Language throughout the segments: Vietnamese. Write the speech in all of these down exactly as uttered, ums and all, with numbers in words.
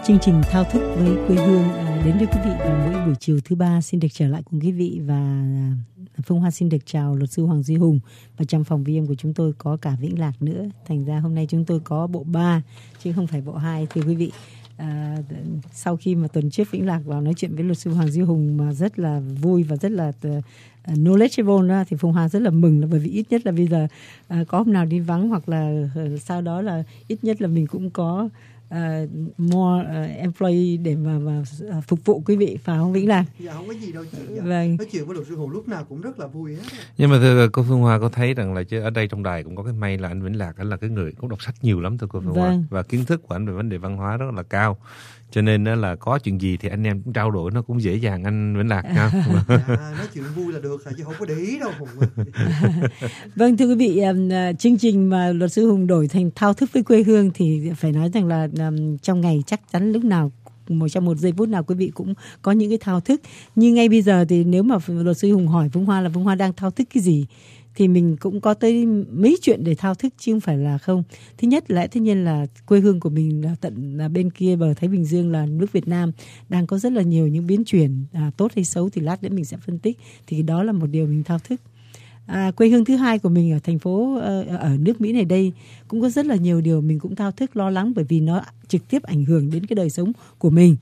Chương trình Thao thức với quê hương đến với quý vị vào mỗi buổi chiều thứ ba. Xin được trở lại cùng quý vị và Phương Hoa xin được chào luật sư Hoàng Duy Hùng. Và trong phòng vi em của chúng tôi có cả Vĩnh Lạc nữa. Thành ra hôm nay chúng tôi có bộ ba chứ không phải bộ hai, thưa quý vị. À, sau khi mà tuần trước Vĩnh Lạc vào nói chuyện với luật sư Hoàng Duy Hùng mà rất là vui và rất là uh, knowledgeable đó, thì Phương Hoa rất là mừng là bởi vì ít nhất là bây giờ uh, có hôm nào đi vắng hoặc là uh, sau đó là ít nhất là mình cũng có Uh, more uh, employee để mà, mà uh, phục vụ quý vị, phải không Vĩnh Lạc? Dạ không có gì đâu chị. Dạ. Vâng. Nói chuyện với luật sư Hùng lúc nào cũng rất là vui hết. Nhưng mà thưa cô Phương Hoa có thấy rằng là chứ ở đây trong đài cũng có cái may là anh Vĩnh Lạc anh là cái người cũng đọc sách nhiều lắm thưa cô Phương Hoa, vâng. và kiến thức của anh về vấn đề văn hóa rất là cao. Cho nên là có chuyện gì thì anh em cũng trao đổi nó cũng dễ dàng anh Vĩnh Lạc nha. Dạ, nói chuyện vui là được, chứ không có để ý đâu Hùng. Vâng, thưa quý vị, um, chương trình mà luật sư Hùng đổi thành Thao thức với quê hương thì phải nói rằng là um, trong ngày chắc chắn lúc nào một trong một giây phút nào quý vị cũng có những cái thao thức. Như ngay bây giờ thì nếu mà luật sư Hùng hỏi Phương Hoa là Phương Hoa đang thao thức cái gì thì mình cũng có tới mấy chuyện để thao thức chứ không phải là không. Thứ nhất là tất nhiên là quê hương của mình là tận là bên kia bờ Thái Bình Dương là nước Việt Nam đang có rất là nhiều những biến chuyển à, tốt hay xấu thì lát nữa mình sẽ phân tích, thì đó là một điều mình thao thức. À, quê hương thứ hai của mình ở thành phố ở, ở nước Mỹ này đây cũng có rất là nhiều điều mình cũng thao thức lo lắng bởi vì nó trực tiếp ảnh hưởng đến cái đời sống của mình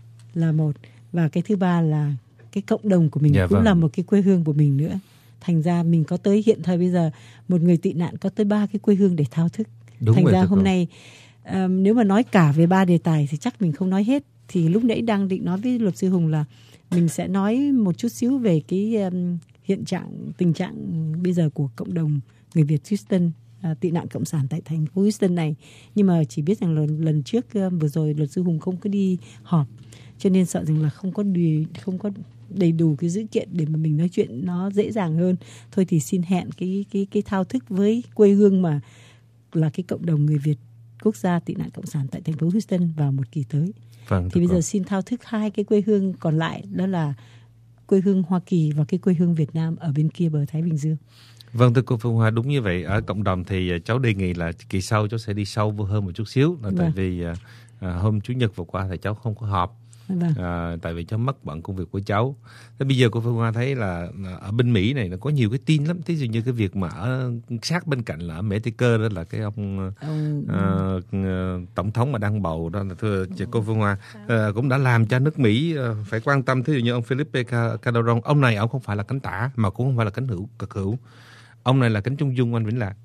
là một, và cái thứ ba là cái cộng đồng của mình dạ, cũng vâng. là một cái quê hương của mình nữa. Thành ra mình có tới hiện thời bây giờ một người tị nạn có tới ba cái quê hương để thao thức. Đúng. Thành ra hôm nay um, nếu mà nói cả về ba đề tài thì chắc mình không nói hết. Thì lúc nãy đang định nói với luật sư Hùng là mình sẽ nói một chút xíu về cái um, hiện trạng tình trạng bây giờ của cộng đồng người Việt Houston, uh, tị nạn cộng sản tại thành phố Houston này. Nhưng mà chỉ biết rằng lần, lần trước uh, vừa rồi luật sư Hùng không có đi họp, cho nên sợ rằng là không có đi, không có đầy đủ cái dữ kiện để mà mình nói chuyện nó dễ dàng hơn. Thôi thì xin hẹn cái cái cái thao thức với quê hương mà là cái cộng đồng người Việt quốc gia tị nạn cộng sản tại thành phố Houston vào một kỳ tới. Vâng, thì bây giờ xin thao thức hai cái quê hương còn lại, đó là quê hương Hoa Kỳ và cái quê hương Việt Nam ở bên kia bờ Thái Bình Dương. Vâng, thưa cô Phương Hoa, đúng như vậy. Ở cộng đồng thì cháu đề nghị là kỳ sau cháu sẽ đi sâu hơn một chút xíu, là vâng. tại vì à, hôm Chủ nhật vừa qua thì cháu không có họp. Vâng. À, tại vì cháu mất bận công việc của cháu. Thế bây giờ cô Phương Hoa thấy là ở bên Mỹ này nó có nhiều cái tin lắm. Thí dụ như cái việc mà ở sát bên cạnh là ở Mexico đó là cái ông ừ. uh, tổng thống mà đang bầu đó là thưa chị cô Phương Hoa uh, cũng đã làm cho nước Mỹ uh, phải quan tâm. Thí dụ như ông Felipe Calderón, ông này ông không phải là cánh tả mà cũng không phải là cánh hữu cực hữu. Ông này là cánh trung dung, anh Vĩnh Lạc.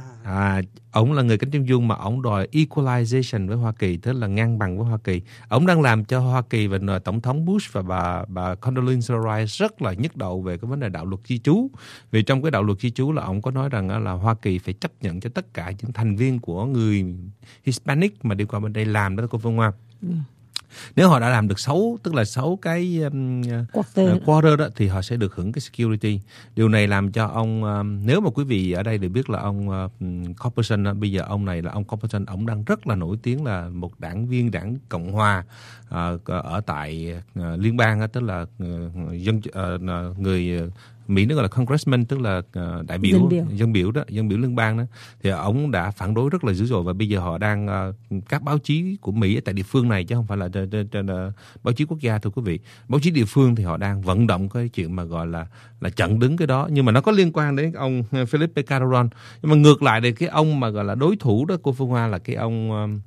À, ông là người cánh trung dung mà ông đòi equalization với Hoa Kỳ, tức là ngang bằng với Hoa Kỳ. Ông đang làm cho Hoa Kỳ và tổng thống Bush và bà bà Condoleezza Rice rất là nhức đầu về cái vấn đề đạo luật di trú. Vì trong cái đạo luật di trú là ông có nói rằng là Hoa Kỳ phải chấp nhận cho tất cả những thành viên của người Hispanic mà đi qua bên đây làm đó cô Phương Hoa. Ừ. Nếu họ đã làm được sáu, tức là sáu cái um, quarter. Uh, quarter đó thì họ sẽ được hưởng cái security. Điều này làm cho ông, um, nếu mà quý vị ở đây đều biết là ông uh, Corporation, uh, bây giờ ông này là ông Corporation, ông đang rất là nổi tiếng là một đảng viên đảng Cộng Hòa uh, ở tại uh, liên bang, uh, tức là uh, dân uh, người uh, Mỹ nó gọi là congressman, tức là uh, đại biểu, dân biểu dân biểu đó, dân biểu liên bang đó, thì ông đã phản đối rất là dữ dội, và bây giờ họ đang uh, các báo chí của Mỹ tại địa phương này chứ không phải là trên, trên, trên uh, báo chí quốc gia, thưa quý vị, báo chí địa phương thì họ đang vận động cái chuyện mà gọi là là chặn đứng cái đó, nhưng mà nó có liên quan đến ông Felipe Calderón. Nhưng mà ngược lại thì cái ông mà gọi là đối thủ đó cô Phương Hoa là cái ông um,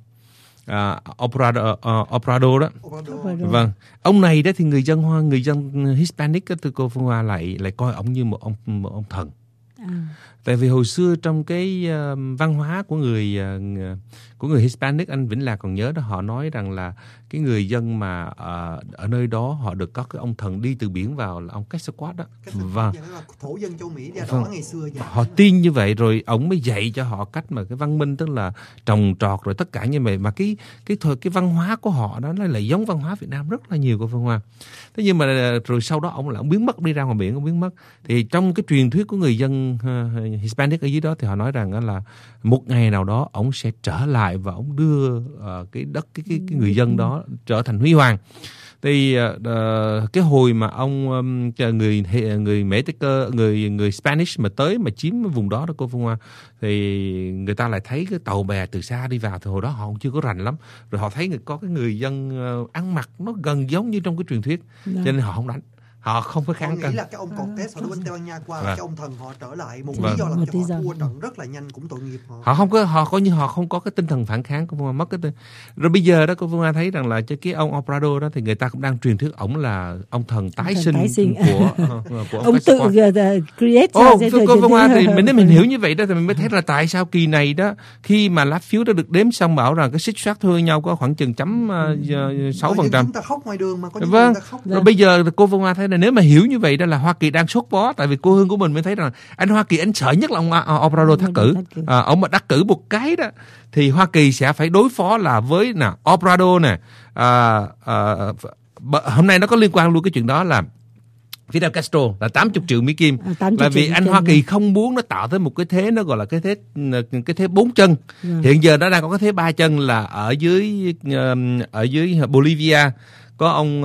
Uh, Obrador, uh, Obrador đó. Obrador. Vâng, ông này đó thì người dân Hoa, người dân Hispanic đó, từ cô Phương Hoa lại lại coi ông như một ông một ông thần. À. Tại vì hồi xưa trong cái uh, văn hóa của người uh, của người Hispanic, anh Vĩnh Lạc còn nhớ đó, họ nói rằng là cái người dân mà uh, ở nơi đó họ được có cái ông thần đi từ biển vào là ông Quetzalcoatl đó. Vâng. Thổ dân châu Mỹ ra đó ngày xưa vậy. Họ tin như vậy rồi ông mới dạy cho họ cách mà cái văn minh, tức là trồng trọt rồi tất cả như vậy, mà cái cái thời cái văn hóa của họ đó nó lại giống văn hóa Việt Nam rất là nhiều, cô Phương Hoa. Thế nhưng mà rồi sau đó ông là ông biến mất, đi ra ngoài biển ông biến mất. Thì trong cái truyền thuyết của người dân uh, Hispanic ở dưới đó thì họ nói rằng là một ngày nào đó ông sẽ trở lại và ông đưa uh, cái đất cái, cái cái người dân đó trở thành huy hoàng. Thì uh, cái hồi mà ông um, người người Mễ Tây Cơ, người người Spanish mà tới mà chiếm vùng đó đó cô Phương Hoa, thì người ta lại thấy cái tàu bè từ xa đi vào, thì hồi đó họ cũng chưa có rành lắm, rồi họ thấy có cái người dân uh, ăn mặc nó gần giống như trong cái truyền thuyết, Dạ. cho nên họ không đánh. Họ không có kháng cân. cự. Nghĩ là cái ông Cortés họ đưa bên Tây Ban Nha qua, Vâng. cái ông thần họ trở lại, một Vâng. lý do làm Một cho lý họ do. thua trận rất là nhanh, cũng tội nghiệp họ. Họ không có, họ coi như họ không có cái tinh thần phản kháng, cô Phương Hoa mất cái tinh. Rồi bây giờ đó cô Phương Hoa thấy rằng là cái ông Obrador đó thì người ta cũng đang truyền thuyết ổng là ông thần tái Thần sinh, tái sinh. của, uh, của ông, Ông tự Quetzalcoatl. uh, create ra. Ồ, cái cô, thời cô truyền Phương Hoa, thuyết. thì mình nếu mình hiểu như vậy đó thì mình mới thấy là tại sao kỳ này đó, khi mà lá phiếu đã được đếm xong bảo rằng cái xích soát thương nhau có khoảng chừng chấm uh, sáu phần trăm. Chúng ta khóc ngoài đường mà có những Vâng. người ta khóc. Rồi bây giờ cô Phương Hoa thấy là nếu mà hiểu như vậy đó là Hoa Kỳ đang sốt bó, tại vì cô Hương của mình mới thấy rằng anh Hoa Kỳ anh sợ nhất là ông uh, Obrador thất cử. À, ông mà đắc cử một cái đó thì Hoa Kỳ sẽ phải đối phó là với nè Obrador nè. À, à, hôm nay nó có liên quan luôn cái chuyện đó là Fidel Castro là tám mươi triệu Mỹ Kim, À, là vì anh Hoa Kỳ không muốn nó tạo tới một cái thế nó gọi là cái thế cái thế bốn chân. Yeah. Hiện giờ nó đang có cái thế ba chân là ở dưới ở dưới Bolivia có ông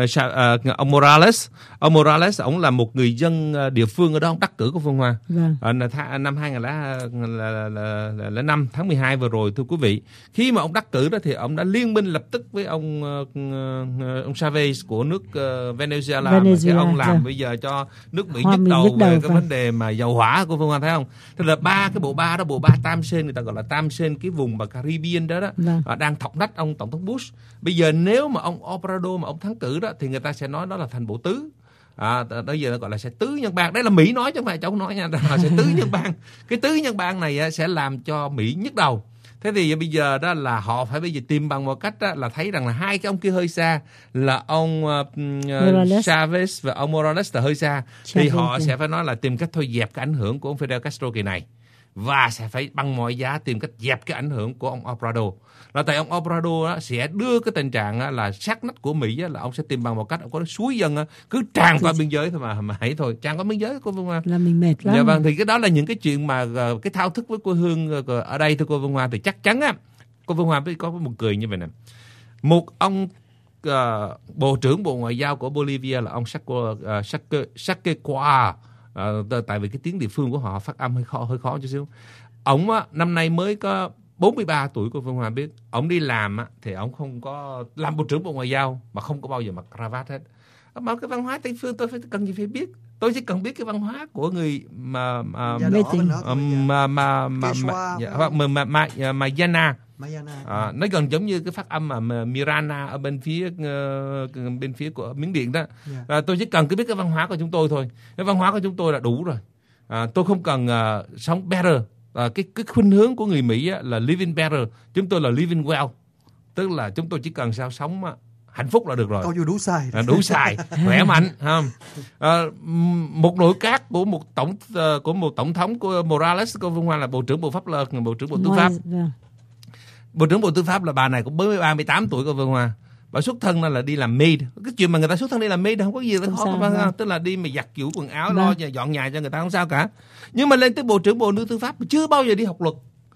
uh, ông Morales. Ông Morales ông là một người dân địa phương ở đó, ông đắc cử của Phương Hoa. Vâng. Ở năm hai không không năm tháng mười hai vừa rồi, thưa quý vị, khi mà ông đắc cử đó thì ông đã liên minh lập tức với ông uh, ông Chavez của nước uh, Venezuela, Venezuela, mà cái ông làm dạ. bây giờ cho nước Mỹ Hoa nhức Mỹ đầu nhức đầu, về cái vâng. vấn đề mà dầu hỏa của Phương Hoa, thấy không? Thế là ba cái bộ ba đó, bộ ba tam sen, người ta gọi là tam sen cái vùng mà Caribbean đó đó, Vâng. uh, đang thọc nách ông tổng thống Bush. Bây giờ nếu mà ông Obrador mà ông thắng cử đó thì người ta sẽ nói đó là thành bộ tứ. À, bây giờ nó gọi là sẽ tứ nhân bang. Đây là Mỹ nói chứ không phải cháu nói nha, họ sẽ tứ nhân bang. Cái tứ nhân bang này sẽ làm cho Mỹ nhức đầu. Thế thì bây giờ đó là họ phải bây giờ tìm bằng một cách đó, là thấy rằng là hai cái ông kia hơi xa, là ông uh, Chavez và ông Morales là hơi xa, Chavez, thì họ sẽ phải nói là tìm cách thôi dẹp cái ảnh hưởng của ông Fidel Castro kỳ này, và sẽ phải bằng mọi giá tìm cách dẹp cái ảnh hưởng của ông Obrador. Là tại ông Obrador á, sẽ đưa cái tình trạng á, là sát nách của Mỹ á, là ông sẽ tìm bằng một cách ông có suối dân á, cứ tràn qua biên giới thôi mà mà hãy thôi tràn qua biên giới cô Phương Hoa là mình mệt lắm. Dạ vâng, thì cái đó là những cái chuyện mà cái thao thức với cô Hương ở đây thưa cô Phương Hoa. Thì chắc chắn á, cô Phương Hoa có một cười như vậy nè, một ông uh, bộ trưởng bộ ngoại giao của Bolivia là ông Saquequa, uh, tại vì cái tiếng địa phương của họ phát âm hơi khó hơi khó chút xíu. Ông á, năm nay mới có bốn mươi ba tuổi, cô Phương Hoa biết. Ông đi làm á, thì ông không có làm bộ trưởng bộ ngoại giao mà không có bao giờ mặc cravat hết. Mà cái văn hóa Tây phương tôi phải cần gì phải biết. Tôi chỉ cần biết cái văn hóa của người mà mà mê tín mà mà mà mà mà Mayana. À, nó gần giống như cái phát âm mà Mirana ở bên phía uh, bên phía của Miến Điện đó. Yeah. À, tôi chỉ cần cứ biết cái văn hóa của chúng tôi thôi. Cái văn hóa của chúng tôi là đủ rồi. À, tôi không cần uh, sống better. À, cái cái khuynh hướng của người Mỹ á, là living better, chúng tôi là living well, tức là chúng tôi chỉ cần sao sống á, hạnh phúc là được rồi. Câu vô đủ xài, à, đủ xài, khỏe mạnh, không? À, một nội các của một tổng uh, của một tổng thống của Morales, cô Phương Hoa là bộ trưởng bộ pháp luật, bộ trưởng bộ tư pháp. Bộ trưởng bộ tư pháp là bà này cũng mới ba mươi tám tuổi, cô Phương Hoa. Bà xuất thân là đi làm maid. Cái chuyện mà người ta xuất thân đi làm maid không có gì khó, không sao, tức là đi mà giặt giũ quần áo, lo và dọn nhà cho người ta không sao cả. Nhưng mà lên tới bộ trưởng bộ tư pháp chưa bao giờ đi học luật,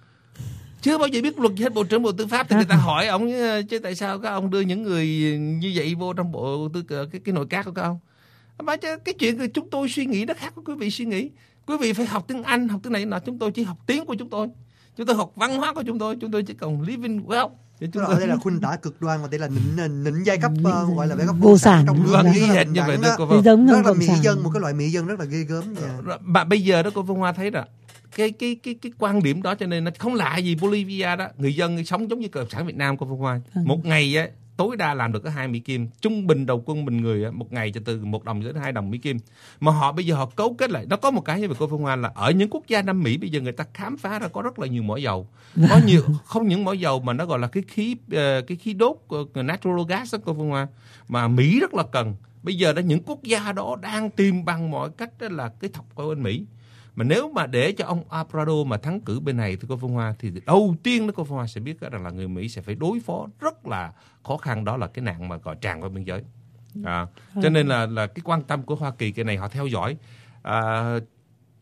chưa bao giờ biết luật gì hết. Bộ trưởng bộ tư pháp thì người ta hỏi ông chứ tại sao các ông đưa những người như vậy vô trong bộ tư cái cái nội các của các ông? Mà cái chuyện chúng tôi suy nghĩ nó khác với quý vị suy nghĩ. Quý vị phải học tiếng Anh, học tiếng này nọ, chúng tôi chỉ học tiếng của chúng tôi. Chúng tôi học văn hóa của chúng tôi, chúng tôi chỉ cần living well. Chúng tôi... đây là khuynh tả cực đoan, và đây là nịnh nịnh giai cấp uh, gọi là giai cấp vô sản trong vâng, ý hệt như vậy đó, cô Phương. Rất là mỹ dân, một cái loại mỹ dân rất là ghê gớm nha. Mà bây giờ đó cô Phương Hoa thấy là cái cái cái cái quan điểm đó, cho nên nó không lạ gì Bolivia đó, người dân sống giống như cộng sản Việt Nam, cô Phương Hoa. Ừ. Một ngày á tối đa làm được có hai Mỹ Kim, trung bình đầu quân bình người á, một ngày cho từ một đồng đến hai đồng Mỹ Kim. Mà họ bây giờ họ cấu kết lại, nó có một cái như vậy cô Phương Hoa, là ở những quốc gia Nam Mỹ bây giờ người ta khám phá ra có rất là nhiều mỏ dầu, có nhiều không những mỏ dầu mà nó gọi là cái khí cái khí đốt natural gas đó, cô Phương Hoa, mà Mỹ rất là cần. Bây giờ đó những quốc gia đó đang tìm bằng mọi cách đó là cái thọc ở bên Mỹ. Mà nếu mà để cho ông Obrador mà thắng cử bên này thì cô Phương Hoa, thì đầu tiên đó cô Phương Hoa sẽ biết rằng là người Mỹ sẽ phải đối phó rất là khó khăn, đó là cái nạn mà gọi tràn qua biên giới. À, cho nên là là cái quan tâm của Hoa Kỳ cái này họ theo dõi. À,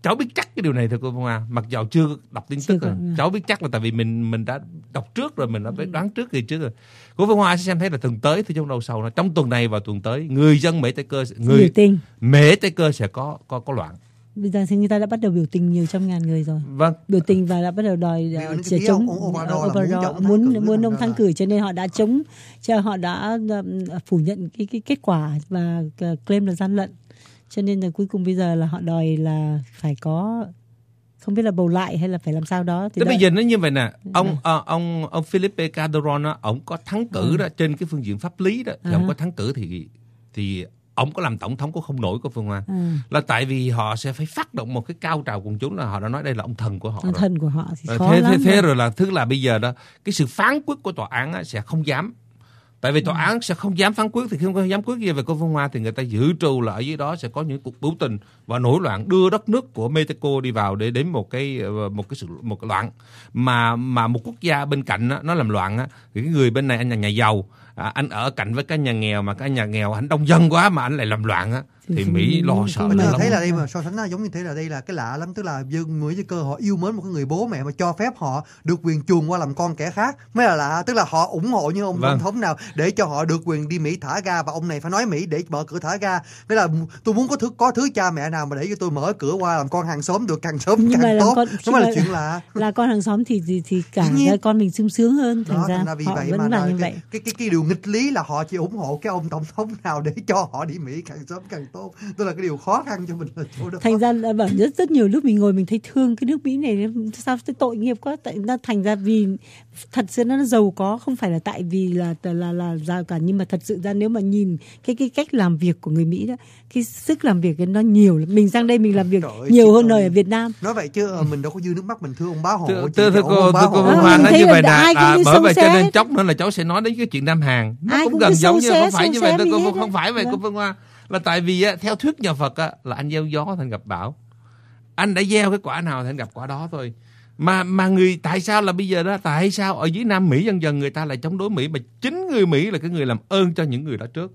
cháu biết chắc cái điều này thưa cô Phương Hoa, mặc dầu chưa đọc tin tức rồi, cháu biết chắc là tại vì mình mình đã đọc trước rồi, mình đã đoán trước kỳ trước rồi. Cô Phương Hoa sẽ xem thấy là tuần tới thì trong đầu sầu, trong tuần này và tuần tới, người dân Mễ Tây Cơ, người Mễ Tây Cơ sẽ có có có loạn. Bây giờ thì người ta đã bắt đầu biểu tình nhiều trăm ngàn người rồi. Vâng. Biểu tình và đã bắt đầu đòi sẽ chống Obrador, muốn muốn, muốn ông thắng cử, cho nên họ đã chống, cho họ đã phủ nhận cái cái kết quả và claim là gian lận. Cho nên là cuối cùng bây giờ là họ đòi là phải có, không biết là bầu lại hay là phải làm sao đó. Thì bây giờ nó như vậy nè, ông uh, ông ông Felipe Calderón á, ông có thắng cử ừ. đó trên cái phương diện pháp lý đó, thì à. ông có thắng cử thì thì ông có làm tổng thống cũng không nổi của Phương Hoa. Ừ. Là tại vì họ sẽ phải phát động một cái cao trào quần chúng, là họ đã nói đây là ông thần của họ. Ông rồi. thần của họ thì khó thế, lắm. Thế, thế rồi là thứ là bây giờ đó, cái sự phán quyết của tòa án á, sẽ không dám. Tại vì tòa án sẽ không dám phán quyết, thì không có dám quyết gì về cô Phương Hoa thì người ta dự trù là ở dưới đó sẽ có những cuộc biểu tình và nổi loạn, đưa đất nước của Mexico đi vào để đến một cái một cái sự một cái loạn mà mà một quốc gia bên cạnh á, nó làm loạn á, thì cái người bên này anh là nhà giàu, à, anh ở cạnh với cái nhà nghèo, mà cái nhà nghèo anh đông dân quá mà anh lại làm loạn á, thì Mỹ lo sợ lắm. lắm. Thấy là đây mà so sánh giống như thế là đây là cái lạ lắm, tức là dân người cơ họ yêu mến một cái người bố mẹ mà cho phép họ được quyền chuồn qua làm con kẻ khác mới là lạ, tức là họ ủng hộ như ông tổng thống nào để cho họ được quyền đi Mỹ thả ga, và ông này phải nói Mỹ để mở cửa thả ga. Thế là tôi muốn có thứ có thứ cha mẹ nào mà để cho tôi mở cửa qua làm con hàng xóm được càng sớm nhưng càng tốt. Con, nó mới là chuyện lạ. Là con hàng xóm thì thì, thì cả con mình sung sướng hơn, thành đó, ra, thành ra vì họ vậy vẫn mà là như cái, vậy. Cái, cái cái điều nghịch lý là họ chỉ ủng hộ cái ông tổng thống nào để cho họ đi Mỹ càng sớm càng tốt. Tức là cái điều khó khăn cho mình là chỗ đó. Thành ra là bảo rất rất nhiều lúc mình ngồi mình thấy thương cái nước Mỹ này, sao cái tội nghiệp quá, tại nó thành ra vì thật sự nó giàu có, không phải là tại vì là là là, là giàu cả, nhưng mà thật sự ra nếu mà nhìn cái cái cách làm việc của người Mỹ đó, cái sức làm việc nó nhiều lắm. Mình sang đây mình làm việc Trời nhiều hơn nơi ở Việt Nam. Nói vậy chứ mình đâu có dư nước mắt mình thương ông bá hộ. Thưa thưa cô, thưa cô Phương Hoa nói như vậy nè, bởi vậy cho nên chốc nữa là cháu sẽ nói đến cái chuyện Nam Hàn. Nó cũng gần giống như không phải như vậy đâu cô, không phải vậy cô Phương Hoa. Là tại vì á, theo thuyết nhà Phật á, là anh gieo gió thành gặp bão. Anh đã gieo cái quả nào thì anh gặp quả đó thôi. Mà mà người tại sao là bây giờ đó, tại sao ở dưới Nam Mỹ dần dần người ta lại chống đối Mỹ, mà chính người Mỹ là cái người làm ơn cho những người đó trước.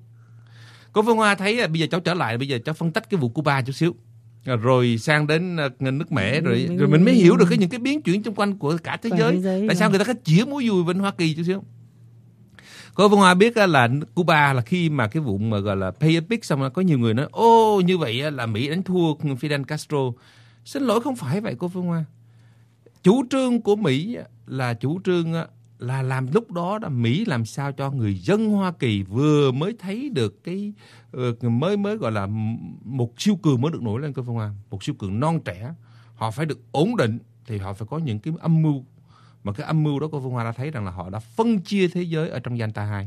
Cô Phương Hoa thấy là bây giờ cháu trở lại, bây giờ cháu phân tách cái vụ Cuba chút xíu, rồi sang đến nước Mễ, rồi rồi mình mới hiểu được cái những cái biến chuyển xung quanh của cả thế giới. Tại sao người ta có chĩa mũi dùi bên Hoa Kỳ chút xíu. Cô Phương Hoa biết là Cuba là khi mà cái vụ mà gọi là pay a pic xong, có nhiều người nói ô như vậy là Mỹ đánh thua Fidel Castro. Xin lỗi, không phải vậy cô Phương Hoa. Chủ trương của Mỹ là chủ trương là làm lúc đó là Mỹ làm sao cho người dân Hoa Kỳ vừa mới thấy được cái mới mới gọi là một siêu cường mới được nổi lên cô Phương Hoa, một siêu cường non trẻ, họ phải được ổn định thì họ phải có những cái âm mưu. Mà cái âm mưu đó cô Phương Hoa đã thấy rằng là họ đã phân chia thế giới ở trong Yalta hai.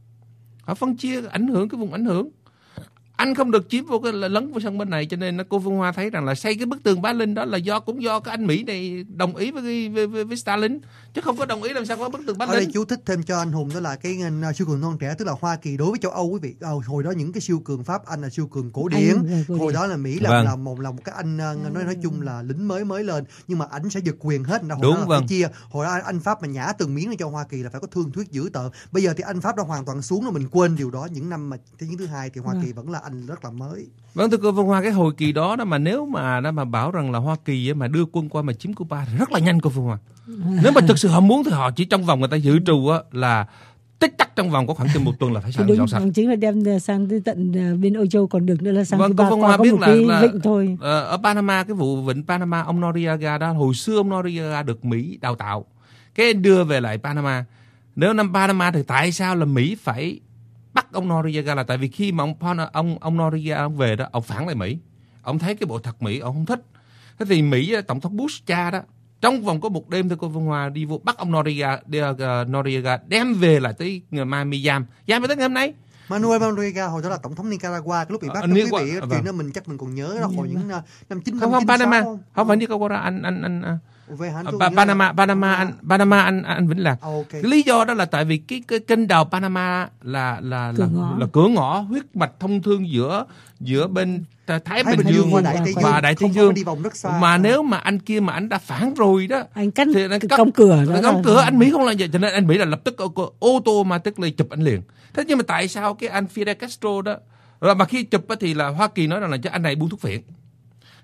Họ phân chia ảnh hưởng cái vùng ảnh hưởng. Anh không được chiếm vô cái lấn vào sân bên này, cho nên cô Phương Hoa thấy rằng là xây cái bức tường Berlin đó là do cũng do cái anh Mỹ này đồng ý với với, với, với Stalin, chứ không có đồng ý làm sao có bức tường Berlin. Ở đây chú thích thêm cho anh Hùng đó là cái uh, siêu cường non trẻ, tức là Hoa Kỳ đối với châu Âu quý vị. Uh, hồi đó những cái siêu cường Pháp Anh là siêu cường cổ điển, anh, hồi đó là Mỹ là, vâng. là một là một cái anh uh, nói nói chung là lính mới mới lên, nhưng mà ảnh sẽ giật quyền hết. Hồi Đúng, đó là vâng. phải chia. Hồi đó anh Pháp mà nhả từng miếng cho Hoa Kỳ là phải có thương thuyết dữ tợn. Bây giờ thì anh Pháp đã hoàn toàn xuống rồi, mình quên điều đó. Những năm mà thế chiến thứ hai thì Hoa Kỳ vẫn là anh rất là mới. Vâng thưa cô Phương Hoa, cái hồi kỳ đó đó mà nếu mà đó mà bảo rằng là Hoa Kỳ mà đưa quân qua mà chiếm Cuba thì rất là nhanh cô Phương Hoa. Nếu mà thực sự họ muốn thì họ chỉ trong vòng người ta dự trù á là tích tắc trong vòng có khoảng chừng một tuần là phải sang dọn sạch. Đúng, chính là đem sang tới tận bên Âu Châu còn được nữa là sang vâng, Cuba Phương qua Hoa có biết một là, cái là, vịnh thôi. Ở Panama, cái vụ vịnh Panama, ông Noriega đó, hồi xưa ông Noriega được Mỹ đào tạo, cái đưa về lại Panama. Nếu năm Panama thì tại sao là Mỹ phải bắt ông Noriega? Là tại vì khi mà ông ông ông Noriega ông về đó, ông phản lại Mỹ, ông thấy cái bộ thật Mỹ ông không thích. Thế thì Mỹ, tổng thống Bush cha đó, trong vòng có một đêm thôi cô Phương Hoa, đi vô bắt ông Noriega, uh, Noriega đem về lại tới Miami giam, giam tới ngày hôm nay. Manuel Noriega hồi đó là tổng thống Nicaragua, cái lúc bị bắt, uh, quý vị, uh, chuyện đó mình chắc mình còn nhớ đó, hồi những uh, năm chín không không Panama, không, không phải Nicaragua, anh anh anh uh, Panama, Panama, anh Panama, anh anh Vĩnh Lạc. Okay. Cái lý do đó là tại vì cái, cái kênh đào Panama là là là, là, là cửa ngõ huyết mạch thông thương giữa giữa bên Thái, Thái Bình, Bình Dương và Đại Tây Dương, và Đại Tây Dương. Mà à. Nếu mà anh kia mà anh đã phản rồi đó, anh cắt thì anh cắt, cổng cửa, cổng cửa, anh Mỹ không làm vậy, cho nên anh Mỹ là lập tức ô, ô tô mà tức là chụp anh liền. Thế nhưng mà tại sao cái anh Fidel Castro đó, rồi mà khi chụp thì là Hoa Kỳ nói rằng là cho anh này buôn thuốc phiện.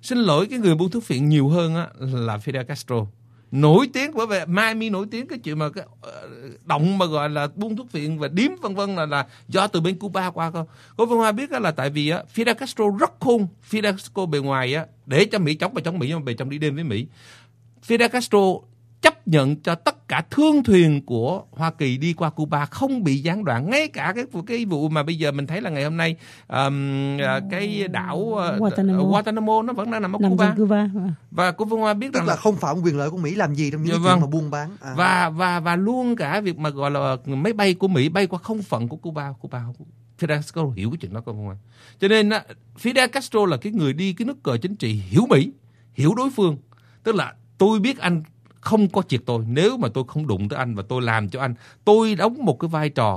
Xin lỗi, cái người buôn thuốc phiện nhiều hơn á là Fidel Castro. Nổi tiếng bởi vì Miami nổi tiếng cái chuyện mà cái động mà gọi là buôn thuốc phiện và điếm vân vân là là do từ bên Cuba qua không. Cô Phương Hoa biết là tại vì á Fidel Castro rất khôn. Fidel Castro bề ngoài á để cho Mỹ chống và chống Mỹ nhưng mà bề trong đi đêm với Mỹ. Fidel Castro chấp nhận cho tất cả thương thuyền của Hoa Kỳ đi qua Cuba không bị gián đoạn, ngay cả cái cái vụ mà bây giờ mình thấy là ngày hôm nay um, cái đảo uh, Guantanamo. Guantanamo nó vẫn đang nằm ở nằm Cuba. Cuba. Và cô Phương Hoa biết tức rằng là, là không phạm quyền lợi của Mỹ làm gì trong những dạ, chuyện vâng. mà buôn bán à. và và và luôn cả việc mà gọi là máy bay của Mỹ bay qua không phận của Cuba, Cuba không. Fidel Castro hiểu cái chuyện đó cô Phương Hoa. Cho nên uh, Fidel Castro là cái người đi cái nước cờ chính trị hiểu Mỹ, hiểu đối phương, tức là tôi biết anh không có triệt tôi, nếu mà tôi không đụng tới anh và tôi làm cho anh, tôi đóng một cái vai trò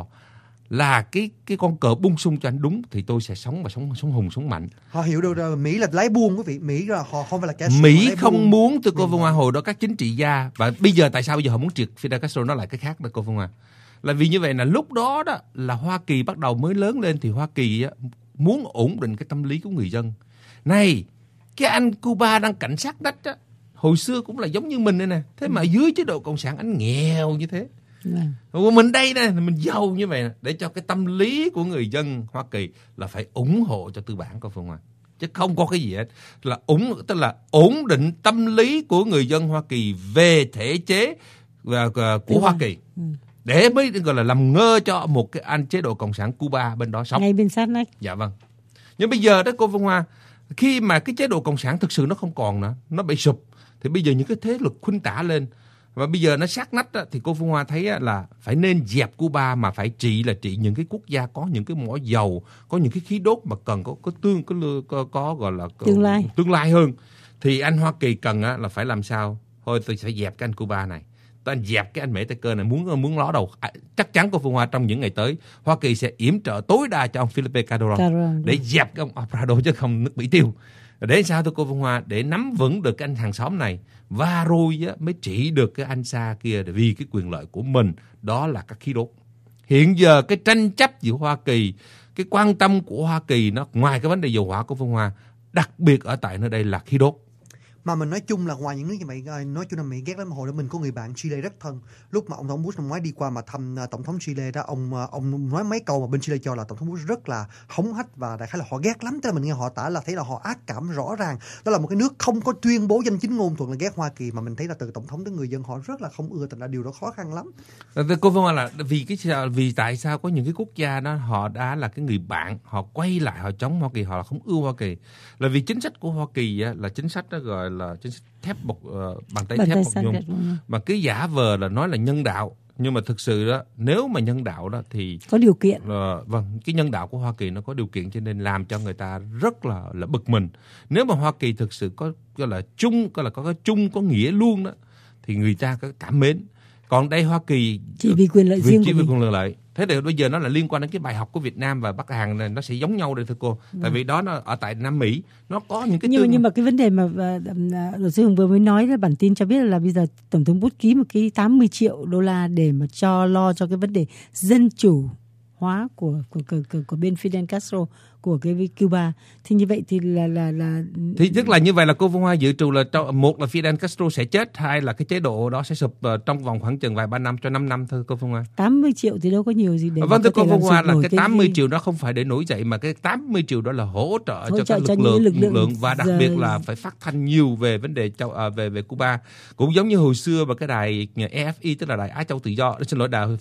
là cái cái con cờ bung sung cho anh đúng thì tôi sẽ sống và sống sống hùng sống mạnh. Họ hiểu đâu là Mỹ là lái buôn quý vị, Mỹ là họ không phải là kẻ Mỹ không buôn. Muốn từ cô Phương Hoa hồi đó các chính trị gia và bây giờ tại sao bây giờ họ muốn triệt Fidel Castro nó lại cái khác đó cô Phương Hoa. Là vì như vậy là lúc đó đó là Hoa Kỳ bắt đầu mới lớn lên thì Hoa Kỳ á, muốn ổn định cái tâm lý của người dân. Này, cái anh Cuba đang cảnh sát đất á, hồi xưa cũng là giống như mình đây nè. Thế mà dưới chế độ cộng sản anh nghèo như thế. Yeah. Mình đây nè, mình giàu như vậy nè. Để cho cái tâm lý của người dân Hoa Kỳ là phải ủng hộ cho tư bản của Phương Hoa. Chứ không có cái gì hết. Là ủng, tức là ổn định tâm lý của người dân Hoa Kỳ về thể chế và, và của Hoa Kỳ. Ừ. Để mới gọi là làm ngơ cho một cái anh chế độ cộng sản Cuba bên đó sống. Ngay bên sát nách. Dạ vâng. Nhưng bây giờ đó cô Phương Hoa, khi mà cái chế độ cộng sản thực sự nó không còn nữa, nó bị sụp, thì bây giờ những cái thế lực khuynh tả lên và bây giờ nó sát nách á, thì cô Phương Hoa thấy á, là phải nên dẹp Cuba mà phải trị là trị những cái quốc gia có những cái mỏ dầu, có những cái khí đốt mà cần có có tương có, có, có gọi là có, tương lai tương lai hơn. Thì anh Hoa Kỳ cần á, là phải làm sao? Thôi tôi sẽ dẹp cái anh Cuba này. Tôi anh dẹp cái anh Mễ Tây Cơ này, muốn muốn ló đầu. À, chắc chắn cô Phương Hoa trong những ngày tới Hoa Kỳ sẽ yểm trợ tối đa cho ông Felipe Calderón Calderón để dẹp cái ông Obrador chứ không nước Mỹ tiêu. Để sao thưa cô Phương Hoa? Để nắm vững được cái anh hàng xóm này và rồi á, mới trị được cái anh xa kia vì cái quyền lợi của mình, đó là các khí đốt. Hiện giờ cái tranh chấp giữa Hoa Kỳ, cái quan tâm của Hoa Kỳ nó ngoài cái vấn đề dầu hỏa của Phương Hoa, đặc biệt ở tại nơi đây là khí đốt. Mà mình nói chung là ngoài những nước như vậy, nói chung là Mỹ ghét lắm. Hồi đó mình có người bạn Chile rất thân. Lúc mà ông Tổng Bush năm ngoái đi qua mà thăm uh, Tổng thống Chile đó, ông uh, ông nói mấy câu mà bên Chile cho là Tổng thống Bush rất là hống hách và đại khái là họ ghét lắm. Tức là mình nghe họ tả là thấy là họ ác cảm rõ ràng. Đó là một cái nước không có tuyên bố danh chính ngôn thuận là ghét Hoa Kỳ, mà mình thấy là từ Tổng thống đến người dân họ rất là không ưa, thành ra điều đó khó khăn lắm. Cô Phương Hoa là vì cái vì tại sao có những cái quốc gia đó họ đã là cái người bạn, họ quay lại họ chống Hoa Kỳ, họ là không ưa Hoa Kỳ, là vì chính sách của Hoa Kỳ á, là chính sách đó gọi là chính sách thép bọc uh, bàn tay thép bọc nhung, mà cứ giả vờ là nói là nhân đạo, nhưng mà thực sự đó nếu mà nhân đạo đó thì có điều kiện. Uh, vâng, cái nhân đạo của Hoa Kỳ nó có điều kiện cho nên làm cho người ta rất là là bực mình. Nếu mà Hoa Kỳ thực sự có gọi là chung, gọi là có cái chung có nghĩa luôn đó thì người ta có cảm mến. Còn đây Hoa Kỳ chỉ vì quyền lợi riêng chỉ của vì quyền lợi. Thế thì bây giờ nó là liên quan đến cái bài học của Việt Nam và Bắc Hàn này, nó sẽ giống nhau đây thưa cô. Ừ. Tại vì đó nó ở tại Nam Mỹ nó có những cái nhưng tương... mà nhưng mà cái vấn đề mà luật sư Hùng vừa mới nói là bản tin cho biết là bây giờ Tổng thống Bush ký một cái tám mươi triệu đô la để mà cho lo cho cái vấn đề dân chủ hóa của của của, của, của bên Fidel Castro, của cái Cuba. Thì như vậy thì là là là thì tức là như vậy là cô Phương Hoa dự trù là một là Fidel Castro sẽ chết, hai là cái chế độ đó sẽ sụp trong vòng khoảng chừng vài ba năm cho năm năm thôi cô Phương Hoa. tám mươi triệu thì đâu có nhiều gì để vâng thưa cô Phương Hoa, là cái tám mươi triệu đó không phải để nổi dậy, mà cái tám mươi triệu đó là hỗ trợ hỗ cho các lực lượng, lực lượng, lực lượng và đặc giờ... biệt là phải phát thanh nhiều về vấn đề châu à, về về Cuba, cũng giống như hồi xưa mà cái đài e ép i tức là đài Á Châu Tự Do, xin lỗi đài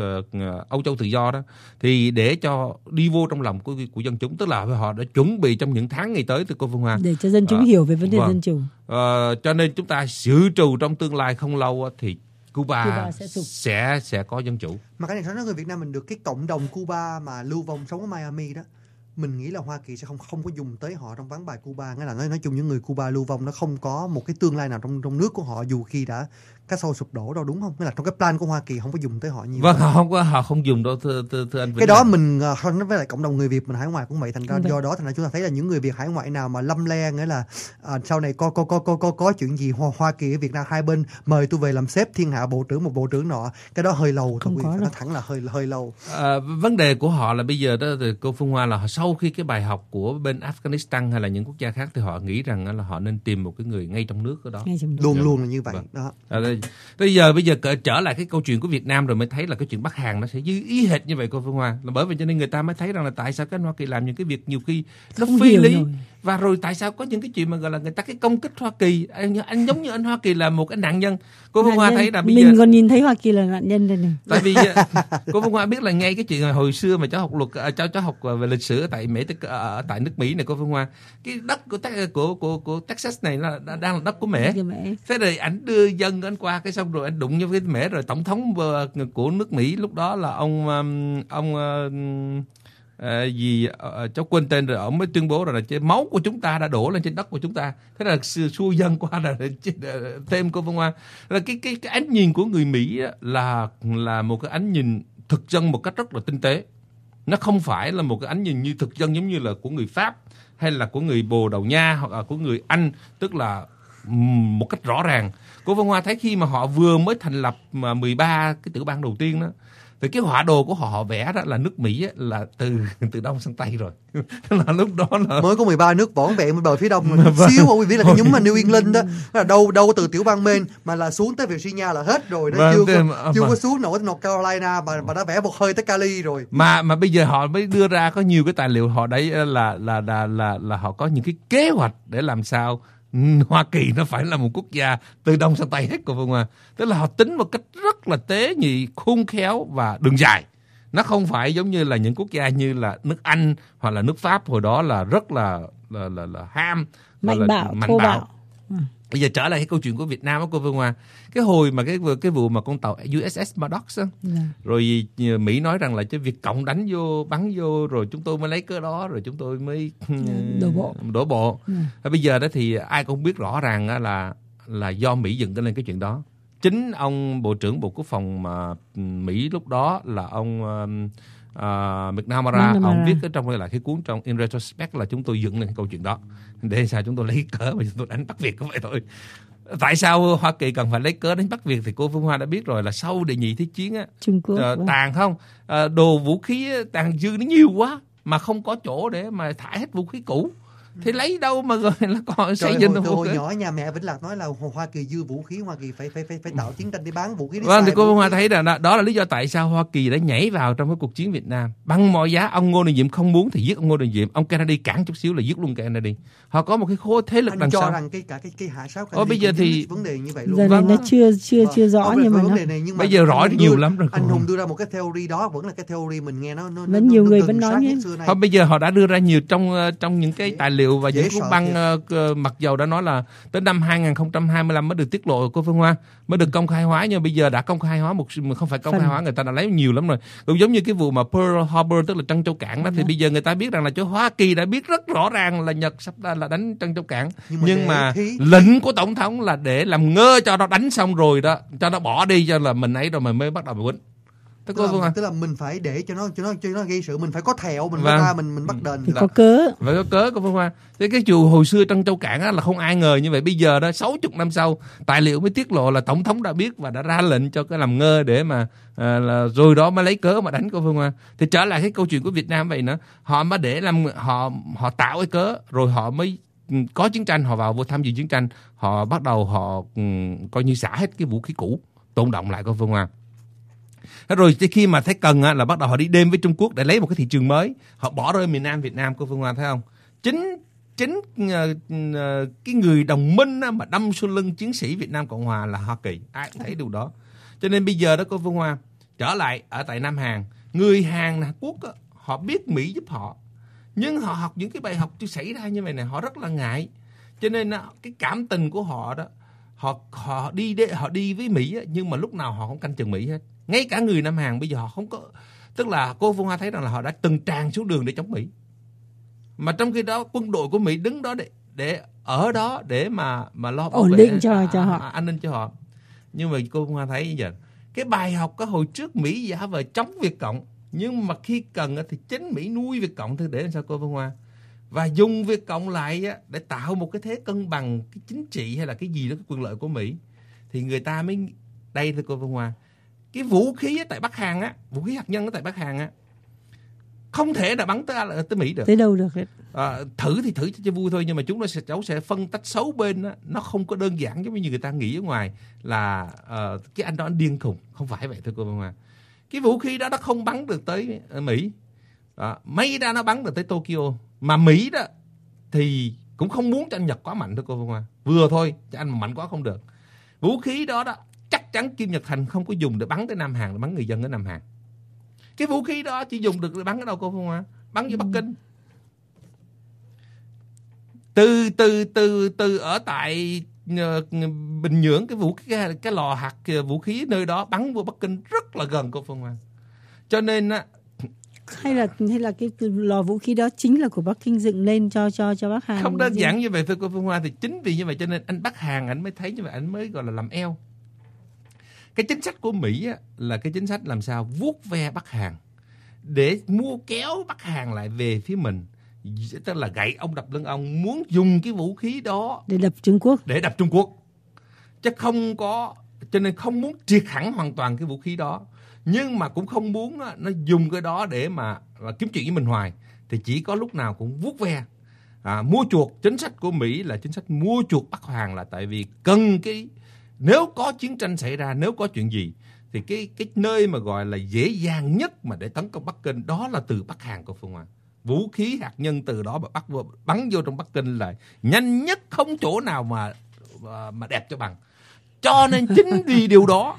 Âu Châu Tự Do đó, thì để cho đi vô trong lòng của của dân chúng, tức là họ đã chuẩn bị trong những tháng ngày tới từ cô Phương Hoa để cho dân chúng à, hiểu về vấn đề vâng. dân chủ. À, cho nên chúng ta dự trù trong tương lai không lâu thì Cuba, Cuba sẽ, sẽ sẽ có dân chủ. Mà cái này nói người Việt Nam mình được cái cộng đồng Cuba mà lưu vong sống ở Miami đó, mình nghĩ là Hoa Kỳ sẽ không không có dùng tới họ trong ván bài Cuba. Nghĩa là nói nói chung những người Cuba lưu vong nó không có một cái tương lai nào trong trong nước của họ dù khi đã cái sau sụp đổ đâu, đúng không? Nghĩa là trong cái plan của Hoa Kỳ không có dùng tới họ nhiều. Vâng, họ không có họ không dùng đâu thưa thưa, thưa anh Vĩnh. Cái đó mình nói với lại cộng đồng người Việt mình hải ngoại cũng vậy, thành ra do đó thành ra chúng ta thấy là những người Việt hải ngoại nào mà lâm le, nghĩa là à, sau này có có có có có có chuyện gì Hoa, Hoa Kỳ ở Việt Nam hai bên mời tôi về làm sếp thiên hạ bộ trưởng một bộ trưởng nọ, cái đó hơi lâu, không tôi có nó thẳng là hơi hơi lâu. À, vấn đề của họ là bây giờ đó thì cô Phương Hoa là họ sau khi cái bài học của bên Afghanistan hay là những quốc gia khác thì họ nghĩ rằng là họ nên tìm một cái người ngay trong nước ở đó. Luôn luôn là như vậy. Vâng. Đó. À, bây giờ bây giờ trở lại cái câu chuyện của Việt Nam rồi mới thấy là cái chuyện Bắc Hàn nó sẽ như ý hệt như vậy cô Phương Hoa. Là bởi vì cho nên người ta mới thấy rằng là tại sao cái Hoa Kỳ làm những cái việc nhiều khi nó phi lý rồi. Và rồi tại sao có những cái chuyện mà gọi là người ta cái công kích Hoa Kỳ, anh, anh giống như anh Hoa Kỳ là một cái nạn nhân. Cô Phương Hoa thấy là bây mình giờ còn nhìn thấy Hoa Kỳ là nạn nhân đây này. Tại vì cô Phương Hoa biết là ngay cái chuyện hồi xưa mà cháu học luật, cháu cháu học về lịch sử ở tại Mỹ, ở tại nước Mỹ này cô Phương Hoa, cái đất của của của của Texas này là đang là đất của Mễ. Thế rồi ảnh đưa dân anh qua cái xong rồi anh đụng với cái Mễ, rồi tổng thống của nước Mỹ lúc đó là ông ông À, gì à, cháu quên tên rồi, ông mới tuyên bố rồi là cái máu của chúng ta đã đổ lên trên đất của chúng ta. Thế là xua dân qua là thêm cô Phương Hoa là cái cái cái ánh nhìn của người Mỹ là là một cái ánh nhìn thực dân một cách rất là tinh tế. Nó không phải là một cái ánh nhìn như thực dân giống như là của người Pháp hay là của người Bồ Đào Nha hoặc là của người Anh, tức là một cách rõ ràng. Cô Phương Hoa thấy khi mà họ vừa mới thành lập mà mười ba cái tiểu bang đầu tiên đó, thì cái họa đồ của họ họ vẽ đó là nước Mỹ ấy, là từ từ đông sang tây rồi. Là lúc đó là mới có mười ba nước vỏn vẹn bên bờ phía đông mà xíu mà quý vị là cái nhúm mà New England đó là đâu đâu từ tiểu bang Maine mà là xuống tới Virginia là hết rồi, nó vâng, chưa có, mà, chưa mà. có xuống nổi tới North Carolina mà mà đã vẽ một hơi tới Cali rồi. Mà mà bây giờ họ mới đưa ra có nhiều cái tài liệu họ đấy là là là là là, là họ có những cái kế hoạch để làm sao Hoa Kỳ nó phải là một quốc gia từ đông sang tây hết của Phương Hoa. Tức là họ tính một cách rất là tế nhị, khôn khéo và đường dài. Nó không phải giống như là những quốc gia như là nước Anh hoặc là nước Pháp hồi đó là rất là là là, là ham, mạnh là bạo, mạnh thô bạo. bạo. Ừ. Bây giờ trở lại cái câu chuyện của Việt Nam đó cô Phương Hoa. Cái hồi mà cái cái vụ mà con tàu u ét ét Maddox á, yeah. Rồi Mỹ nói rằng là cái Việt Cộng đánh vô, bắn vô rồi chúng tôi mới lấy cớ đó rồi chúng tôi mới đổ bộ. Đổ bộ. Yeah. Bây giờ đó thì ai cũng biết rõ ràng là là do Mỹ dựng lên cái chuyện đó. Chính ông Bộ trưởng Bộ Quốc phòng mà Mỹ lúc đó là ông uh, McNamara, ông viết cái trong lại cái cuốn trong In Retrospect là chúng tôi dựng lên cái câu chuyện đó để sao chúng tôi lấy cớ mà chúng tôi đánh Bắc Việt cũng vậy thôi. Tại sao Hoa Kỳ cần phải lấy cớ đánh Bắc Việt thì cô Phương Hoa đã biết rồi, là sau đệ nhị thế chiến á, Trung Quốc uh, tàn không uh, đồ vũ khí tàn dư nó nhiều quá mà không có chỗ để mà thải hết vũ khí cũ. Thì lấy đâu mà rồi là còn xây dựng từ hồi nhỏ nhà mẹ Vĩnh Lạc nói là Hoa Kỳ dư vũ khí, Hoa Kỳ phải phải phải phải tạo chiến tranh để bán vũ khí. Vâng, thì cô Hoa thấy là đó, đó là lý do tại sao Hoa Kỳ đã nhảy vào trong cái cuộc chiến Việt Nam bằng mọi giá. Ông Ngô Đình Diệm không muốn thì giết ông Ngô Đình Diệm, ông Kennedy cản chút xíu là giết luôn Kennedy. Họ có một cái khối thế lực anh đằng cho sau. Rằng cái cả cái cái hạ sáu Ồ, bây giờ thì vấn đề như vậy luôn. Giờ này nó chưa chưa chưa rõ ờ, nhưng mà vấn nó... đề này, nhưng mà bây giờ rõ nhiều lắm rồi. Anh Hùng đưa ra một cái theory đó vẫn là cái theory mình nghe nó nó vẫn nhiều người vẫn nói nhé. Không, bây giờ họ đã đưa ra nhiều trong trong những cái tài liệu và những cuốn băng uh, mặc dầu đã nói là tới năm hai không hai lăm mới được tiết lộ cô Phương Hoa, mới được công khai hóa, nhưng bây giờ đã công khai hóa một không phải công khai hóa, người ta đã lấy nhiều lắm rồi. Cũng giống như cái vụ mà Pearl Harbor tức là Trân Châu Cảng đó, thì bây giờ người ta biết rằng là chỗ Hoa Kỳ đã biết rất rõ ràng là Nhật sắp ra là đánh Trân Châu Cảng, nhưng mà, nhưng mà thí... lệnh của tổng thống là để làm ngơ cho nó đánh xong rồi đó, cho nó bỏ đi cho là mình ấy rồi mình mới bắt đầu mình quýnh. Tức là, tức là mình phải để cho nó cho nó cho nó gây sự, mình phải có thẹo, mình vâng. ra mình mình bắt đền thì có cớ, phải có cớ của Phương Hoa. Thế cái chùa hồi xưa Trân Châu Cảng á là không ai ngờ như vậy. Bây giờ đó sáu mươi năm sau tài liệu mới tiết lộ là tổng thống đã biết và đã ra lệnh cho cái làm ngơ để mà à, là, rồi đó mới lấy cớ mà đánh cô Phương Hoa. Thì trở lại cái câu chuyện của Việt Nam vậy nữa, họ mới để làm họ họ tạo cái cớ rồi họ mới có chiến tranh, họ vào vô tham dự chiến tranh, họ bắt đầu họ um, coi như xả hết cái vũ khí cũ tồn động lại cô Phương Hoa. Rồi khi mà thấy cần á, là bắt đầu họ đi đêm với Trung Quốc để lấy một cái thị trường mới, họ bỏ rơi miền Nam Việt Nam cô Phương Hoa, thấy không? Chính chính uh, uh, cái người đồng minh á, mà đâm sau lưng chiến sĩ Việt Nam Cộng Hòa là Hoa Kỳ, ai cũng thấy điều đó. Cho nên bây giờ đó cô Phương Hoa trở lại ở tại Nam Hàn, người Hàn Hàn Quốc á, họ biết Mỹ giúp họ, nhưng họ học những cái bài học xảy ra như vậy này họ rất là ngại. Cho nên á, cái cảm tình của họ đó, họ họ đi họ đi với Mỹ á, nhưng mà lúc nào họ không canh chừng Mỹ hết. Ngay cả người Nam Hàn bây giờ họ không có, tức là cô Phương Hoa thấy rằng là họ đã từng tràn xuống đường để chống Mỹ, mà trong khi đó quân đội của Mỹ đứng đó để để ở đó để mà mà lo bảo ổn vệ định cho à, cho họ à, an ninh cho họ. Nhưng mà cô Phương Hoa thấy bây giờ cái bài học cái hồi trước Mỹ giả vờ chống Việt Cộng, nhưng mà khi cần thì chính Mỹ nuôi Việt Cộng thì để làm sao cô Phương Hoa, và dùng Việt Cộng lại để tạo một cái thế cân bằng cái chính trị hay là cái gì đó cái quyền lợi của Mỹ, thì người ta mới đây thưa cô Phương Hoa. Cái vũ khí tại Bắc Hàn á, vũ khí hạt nhân ở tại Bắc Hàn á, không thể là bắn tới tới Mỹ được. Tới đâu được hết. À, thử thì thử cho vui thôi, nhưng mà chúng nó sẽ cháu sẽ phân tách xấu bên đó. Nó không có đơn giản giống như người ta nghĩ ở ngoài là uh, cái anh đó anh điên khùng, không phải vậy thôi cô Vân Hoa. Cái vũ khí đó nó không bắn được tới Mỹ, à, may ra nó bắn được tới Tokyo, mà Mỹ đó thì cũng không muốn cho anh Nhật quá mạnh thôi cô Vân Hoa, vừa thôi, cho anh mà mạnh quá không được. Vũ khí đó đó chắc chắn Kim Nhật Thành không có dùng để bắn tới Nam Hàn, để bắn người dân ở Nam Hàn. Cái vũ khí đó chỉ dùng được để bắn ở đâu cô Vân Hoa? Bắn vô Bắc Kinh. Từ từ từ từ ở tại uh, Bình Nhưỡng, cái vũ cái, cái lò hạt vũ khí nơi đó bắn vô Bắc Kinh rất là gần cô Phương Hoa. Cho nên á, hay là hay là cái lò vũ khí đó chính là của Bắc Kinh dựng lên cho cho cho Bắc Hàn. Không đơn giản như vậy thôi cô Phương Hoa. Thì chính vì như vậy cho nên anh Bắc Hàn anh mới thấy như vậy, anh mới gọi là làm eo. Cái chính sách của Mỹ á, là cái chính sách làm sao vuốt ve Bắc Hàn để mua kéo Bắc Hàn lại về phía mình, tức là gậy ông đập lưng ông, muốn dùng cái vũ khí đó để đập Trung Quốc, để đập Trung Quốc, chứ không có, cho nên không muốn triệt hẳn hoàn toàn cái vũ khí đó, nhưng mà cũng không muốn nó, nó dùng cái đó để mà, mà kiếm chuyện với mình hoài, thì chỉ có lúc nào cũng vuốt ve, à, mua chuộc. Chính sách của Mỹ là chính sách mua chuộc Bắc Hàn, là tại vì cần cái, nếu có chiến tranh xảy ra, nếu có chuyện gì thì cái cái nơi mà gọi là dễ dàng nhất mà để tấn công Bắc Kinh đó là từ Bắc Hàn của Phương Hoa. Vũ khí hạt nhân từ đó mà bắt bắn vô trong Bắc Kinh là nhanh nhất, không chỗ nào mà mà đẹp cho bằng. Cho nên chính vì điều đó,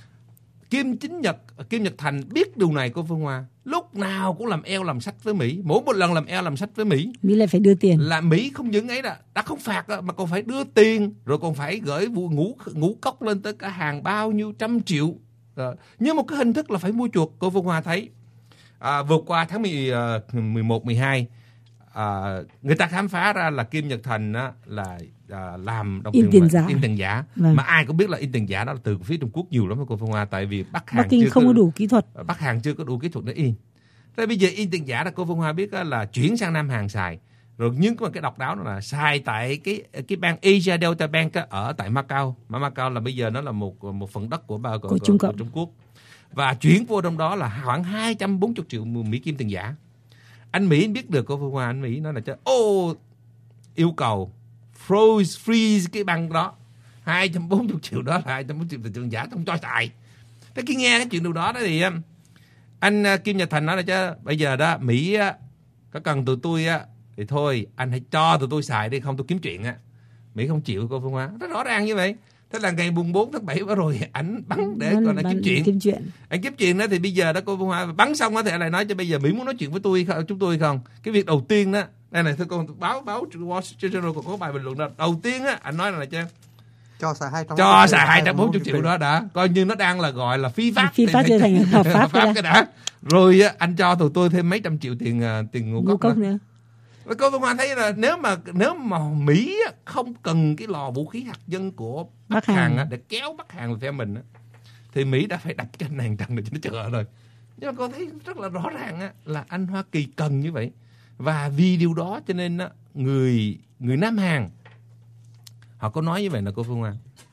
Kim Chính Nhật Kim Nhật Thành biết điều này của Phương Hoa, lúc nào cũng làm eo làm sách với Mỹ. Mỗi một lần làm eo làm sách với Mỹ, Mỹ lại phải đưa tiền. Là Mỹ không những ấy đã, đã không phạt đó, mà còn phải đưa tiền, rồi còn phải gửi vụ ngũ ngũ cốc lên tới cả hàng bao nhiêu trăm triệu. Rồi. Như một cái hình thức là phải mua chuộc. Cô Phương Hoa thấy à, vừa qua tháng mười một, mười hai à, người ta khám phá ra là Kim Nhật Thành á, là à, làm đồng in tiền giả, in tiền giả. Vâng. Mà ai cũng biết là in tiền giả đó là từ phía Trung Quốc nhiều lắm cô Phương Hoa, tại vì Bắc Hàn Bắc Kinh chưa không có đủ kỹ thuật. Bắc Hàn chưa có đủ kỹ thuật để in. Thế bây giờ in tiền giả là cô Phương Hoa biết là chuyển sang Nam Hàn xài. Rồi nhưng mà cái độc đáo đó là xài tại cái cái bang Asia Delta Bank á, ở tại Macau. Mà Macau là bây giờ nó là một một phần đất của của, của, của, Trung, của Trung Quốc. Và chuyển vô trong đó là khoảng hai trăm bốn mươi triệu Mỹ Kim tiền giả. Anh Mỹ biết được cô Phương Hoa, anh Mỹ nói là chứ ô yêu cầu froze freeze cái băng đó, hai trăm bốn mươi triệu đó là hai trăm bốn mươi triệu tiền giả, không cho xài. Thế khi nghe cái chuyện điều đó đó thì anh Kim Nhật Thành nói là chứ bây giờ đó Mỹ á, có cần tụi tôi á thì thôi anh hãy cho tụi tôi xài đi, không tôi kiếm chuyện á. Mỹ không chịu cô Phương Hoa, rất rõ ràng như vậy. Thế là ngày mùng bốn tháng bảy vừa rồi ảnh bắn để gọi là kiếm chuyện. kiếm chuyện. Anh kiếm chuyện đó thì bây giờ đó cô Phương Hoa bắn xong đó thì anh lại nói cho bây giờ Mỹ muốn nói chuyện với tôi chúng tôi không? Cái việc đầu tiên đó, đây này thưa con báo báo Wall Street Journal còn có bài bình luận đó. Đầu tiên á anh nói là cho cho xài hai trăm cho xài hai trăm bốn mươi triệu đó đã, coi như nó đang là gọi là phi pháp. Phi pháp trở thành hợp pháp, pháp cái đã. Rồi á anh cho tụi tôi thêm mấy trăm triệu tiền tiền ngũ cốc, cốc nữa. Cô Phương Hoa thấy là nếu mà nếu mà Mỹ không cần cái lò vũ khí hạt nhân của Bắc, Bắc Hàn, Hàn để kéo Bắc Hàn về phe mình thì Mỹ đã phải đập cho anh hàng trăng để cho nó chờ rồi. Nhưng mà cô thấy rất là rõ ràng là anh Hoa Kỳ cần như vậy, và vì điều đó cho nên người người Nam Hàn họ có nói như vậy là cô Phương Hoa,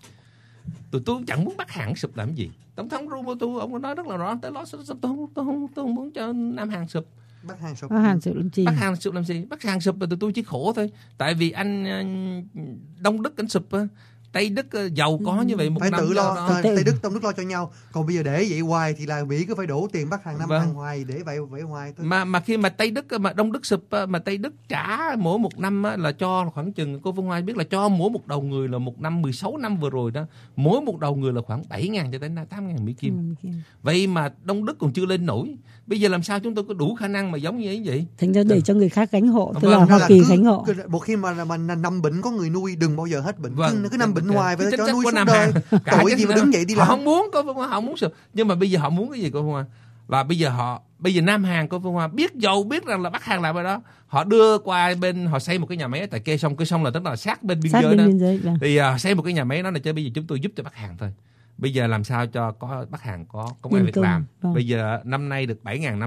tụi tôi chẳng muốn Bắc Hàn sụp làm gì. Tổng thống Robotu ông có nói rất là rõ, tới đó tôi không tôi không tôi không muốn cho Nam Hàn sụp. Bắc Hàn sụp. Bắc Hàn sụp làm gì? Bắc Hàn sụp làm gì? Bắc Hàn sụp là tụi tôi chỉ khổ thôi. Tại vì anh Đông Đức anh sụp, Tây Đức giàu có như vậy một phải năm tự lo, đó. Tây Đức Đông Đức lo cho nhau. Còn bây giờ để vậy hoài thì là Mỹ cứ phải đổ tiền Bắc Hàn Nam vâng. Hàn hoài để vậy vậy hoài thôi. Mà mà khi mà Tây Đức mà Đông Đức sụp mà Tây Đức trả mỗi một năm là cho khoảng chừng, cô Phương Hoa biết là cho mỗi một đầu người là một năm mười sáu năm vừa rồi đó, mỗi một đầu người là khoảng bảy nghìn cho tới tám nghìn Mỹ Kim. Ừ, vậy mà Đông Đức còn chưa lên nổi. Bây giờ làm sao chúng tôi có đủ khả năng mà giống như vậy? Thành ra để cho người khác gánh hộ, tức vâng, là Hoa Kỳ cứ, gánh hộ. Một khi mà mà nằm bệnh có người nuôi, đừng bao giờ hết bệnh. Vâng, cứ, cứ nằm bệnh hoài phải cho nuôi suốt Nam đời. Tội gì mà đứng dậy đi làm. Họ không muốn, có Phương Hoa, họ không muốn sụp. Nhưng mà bây giờ họ muốn cái gì cô Phương Hoa? Và bây giờ họ, bây giờ Nam Hàn cô Phương Hoa biết dầu biết rằng là Bắc Hàn làm ở đó, họ đưa qua bên, họ xây một cái nhà máy tại Kê Sông, Kê Sông là tức là sát bên biên sát giới đó. Giới, vâng. Thì uh, xây một cái nhà máy đó là cho bây giờ chúng tôi giúp cho Bắc Hàn thôi. Bây giờ làm sao cho có Bắc Hàn có công ăn việc làm. Vâng. Bây giờ năm nay được bảy nghìn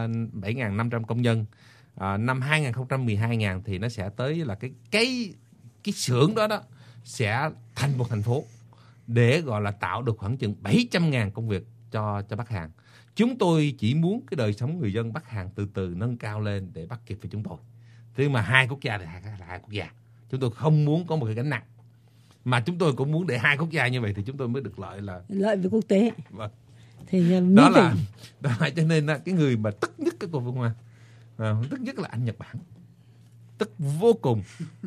năm trăm công nhân. À, năm hai không một hai thì nó sẽ tới là cái cái cái xưởng đó đó sẽ thành một thành phố để gọi là tạo được khoảng chừng bảy trăm nghìn công việc cho cho Bắc Hàn. Chúng tôi chỉ muốn cái đời sống người dân Bắc Hàn từ từ nâng cao lên để bắt kịp với chúng tôi. Thế mà hai quốc gia thì hai, hai quốc gia. Chúng tôi không muốn có một cái gánh nặng. Mà chúng tôi cũng muốn để hai quốc gia như vậy thì chúng tôi mới được lợi là lợi với quốc tế. Vâng. Thì đó là phải... đó là cho nên là cái người mà tức nhất cái cô Phương Hoa, à, tức nhất là anh Nhật Bản, tức vô cùng.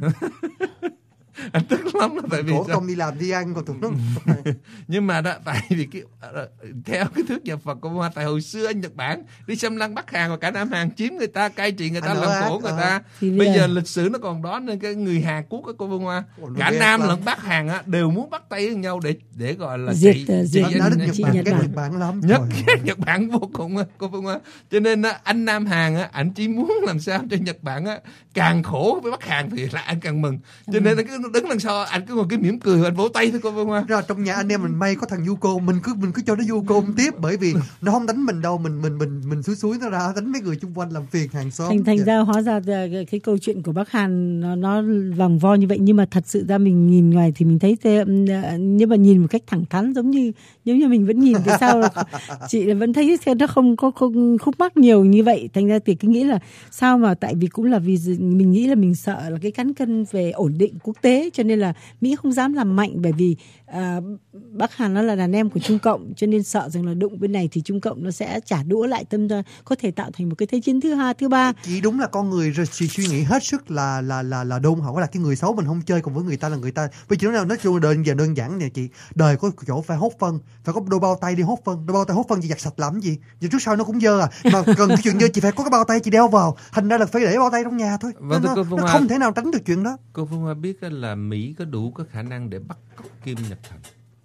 Anh tức lắm đó, tại vì cổ không đi làm đi ăn còn tụi nó. Nhưng mà đó, tại vì cái theo cái thuyết nhà Phật của Hoa, tại hồi xưa anh Nhật Bản đi xâm lăng Bắc Hàn và cả Nam Hàn, chiếm người ta, cai trị người ta, làm khổ người ta. Bây giờ lịch sử nó còn đó, nên cái người Hàn Quốc của cô Phương Hoa, cả Nam lẫn Bắc Hàn á đều muốn bắt tay với nhau để để gọi là diệt trị diệt Nhật Bản lắm. Nhất Nhật Bản vô cùng á cô Phương Hoa. Cho nên á, anh Nam Hàn á, anh chỉ muốn làm sao cho Nhật Bản á càng khổ với Bắc Hàn thì là anh càng mừng. Cho nên là cái đứng đằng sau anh cứ ngồi cái mỉm cười và anh vỗ tay thôi cô Phương Hoa. Ra trong nhà anh em mình may có thằng Yuko, mình cứ mình cứ cho nó Yuko tiếp, bởi vì nó không đánh mình đâu, mình mình mình mình xúi xúi nó ra đánh mấy người chung quanh làm phiền hàng xóm. Thành thành ra hóa ra cái, cái câu chuyện của Bắc Hàn nó nó vòng vo như vậy, nhưng mà thật sự ra mình nhìn ngoài thì mình thấy thế, nhưng mà nhìn một cách thẳng thắn giống như giống như mình vẫn nhìn cái sao chị vẫn thấy nó không có không khúc mắc nhiều như vậy. Thành ra thì cái nghĩ là sao mà tại vì cũng là vì mình nghĩ là mình sợ là cái cán cân về ổn định quốc tế, cho nên là Mỹ không dám làm mạnh, bởi vì à, Bắc Hàn nó là đàn em của Trung Cộng, cho nên sợ rằng là đụng bên này thì Trung Cộng nó sẽ trả đũa lại, tâm ra có thể tạo thành một cái thế chiến thứ hai, thứ ba. Chỉ đúng là con người suy, suy nghĩ hết sức là là là là đôn hậu, là cái người xấu mình không chơi cùng với người ta là người ta. Bây giờ nói chung đơn giờ đơn giản nè chị, đời có chỗ phải hốt phân, phải có đôi bao tay đi hốt phân, đôi bao tay hốt phân chị giặt sạch làm gì? Giờ trước sau nó cũng dơ à, mà cần cái chuyện dơ chị phải có cái bao tay chị đeo vào, thành ra là phải để bao tay trong nhà thôi. Vâng, nó, nó không thể nào tránh được chuyện đó. Cô Phương Hoa biết là Mỹ có đủ có khả năng để bắt cóc Kim Nhật Thành,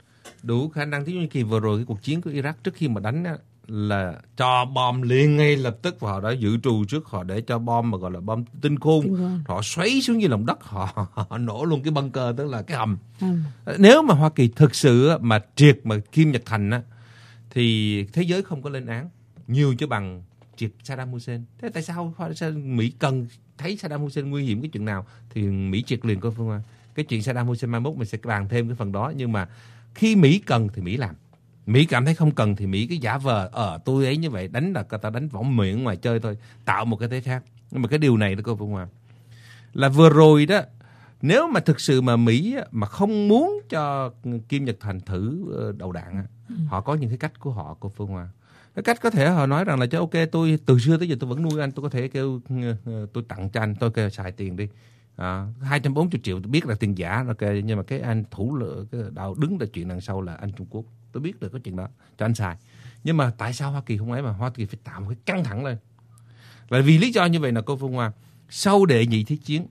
đủ khả năng. Thí dụ như kỳ vừa rồi cái cuộc chiến của Iraq, trước khi mà đánh á, là cho bom liền ngay lập tức, và họ đã dự trù trước, họ để cho bom mà gọi là bom tinh khôn, họ xoáy xuống dưới lòng đất, họ, họ nổ luôn cái bunker, tức là cái hầm. Ừ. Nếu mà Hoa Kỳ thực sự mà triệt mà Kim Nhật Thành á, thì thế giới không có lên án nhiều cho bằng triệt Saddam Hussein. Thế tại sao, sao Mỹ cần thấy Saddam Hussein nguy hiểm cái chuyện nào thì Mỹ triệt liền, cô Phương Hoa. Cái chuyện Saddam Hussein mai mốt mình sẽ bàn thêm cái phần đó, nhưng mà khi Mỹ cần thì Mỹ làm. Mỹ cảm thấy không cần thì Mỹ cái giả vờ ở tôi ấy như vậy, đánh là ta đánh võng miệng ngoài chơi thôi, tạo một cái thế khác. Nhưng mà cái điều này đó cô Phương Hoa, là vừa rồi đó, nếu mà thực sự mà Mỹ mà không muốn cho Kim Nhật Thành thử đầu đạn, ừ. họ có những cái cách của họ, cô Phương Hoa. Cái cách có thể họ nói rằng là chứ ok, tôi từ xưa tới giờ tôi vẫn nuôi anh, tôi có thể kêu tôi tặng cho anh, tôi kêu xài tiền đi. À, hai trăm bốn mươi triệu tôi biết là tiền giả, ok, nhưng mà cái anh thủ lựa cái đạo đứng là chuyện đằng sau là anh Trung Quốc, tôi biết được cái chuyện đó, cho anh xài. Nhưng mà tại sao Hoa Kỳ không ấy, mà Hoa Kỳ phải tạo một cái căng thẳng lên? Là vì lý do như vậy là cô Phương Hoa, sau đệ nhị thế chiến,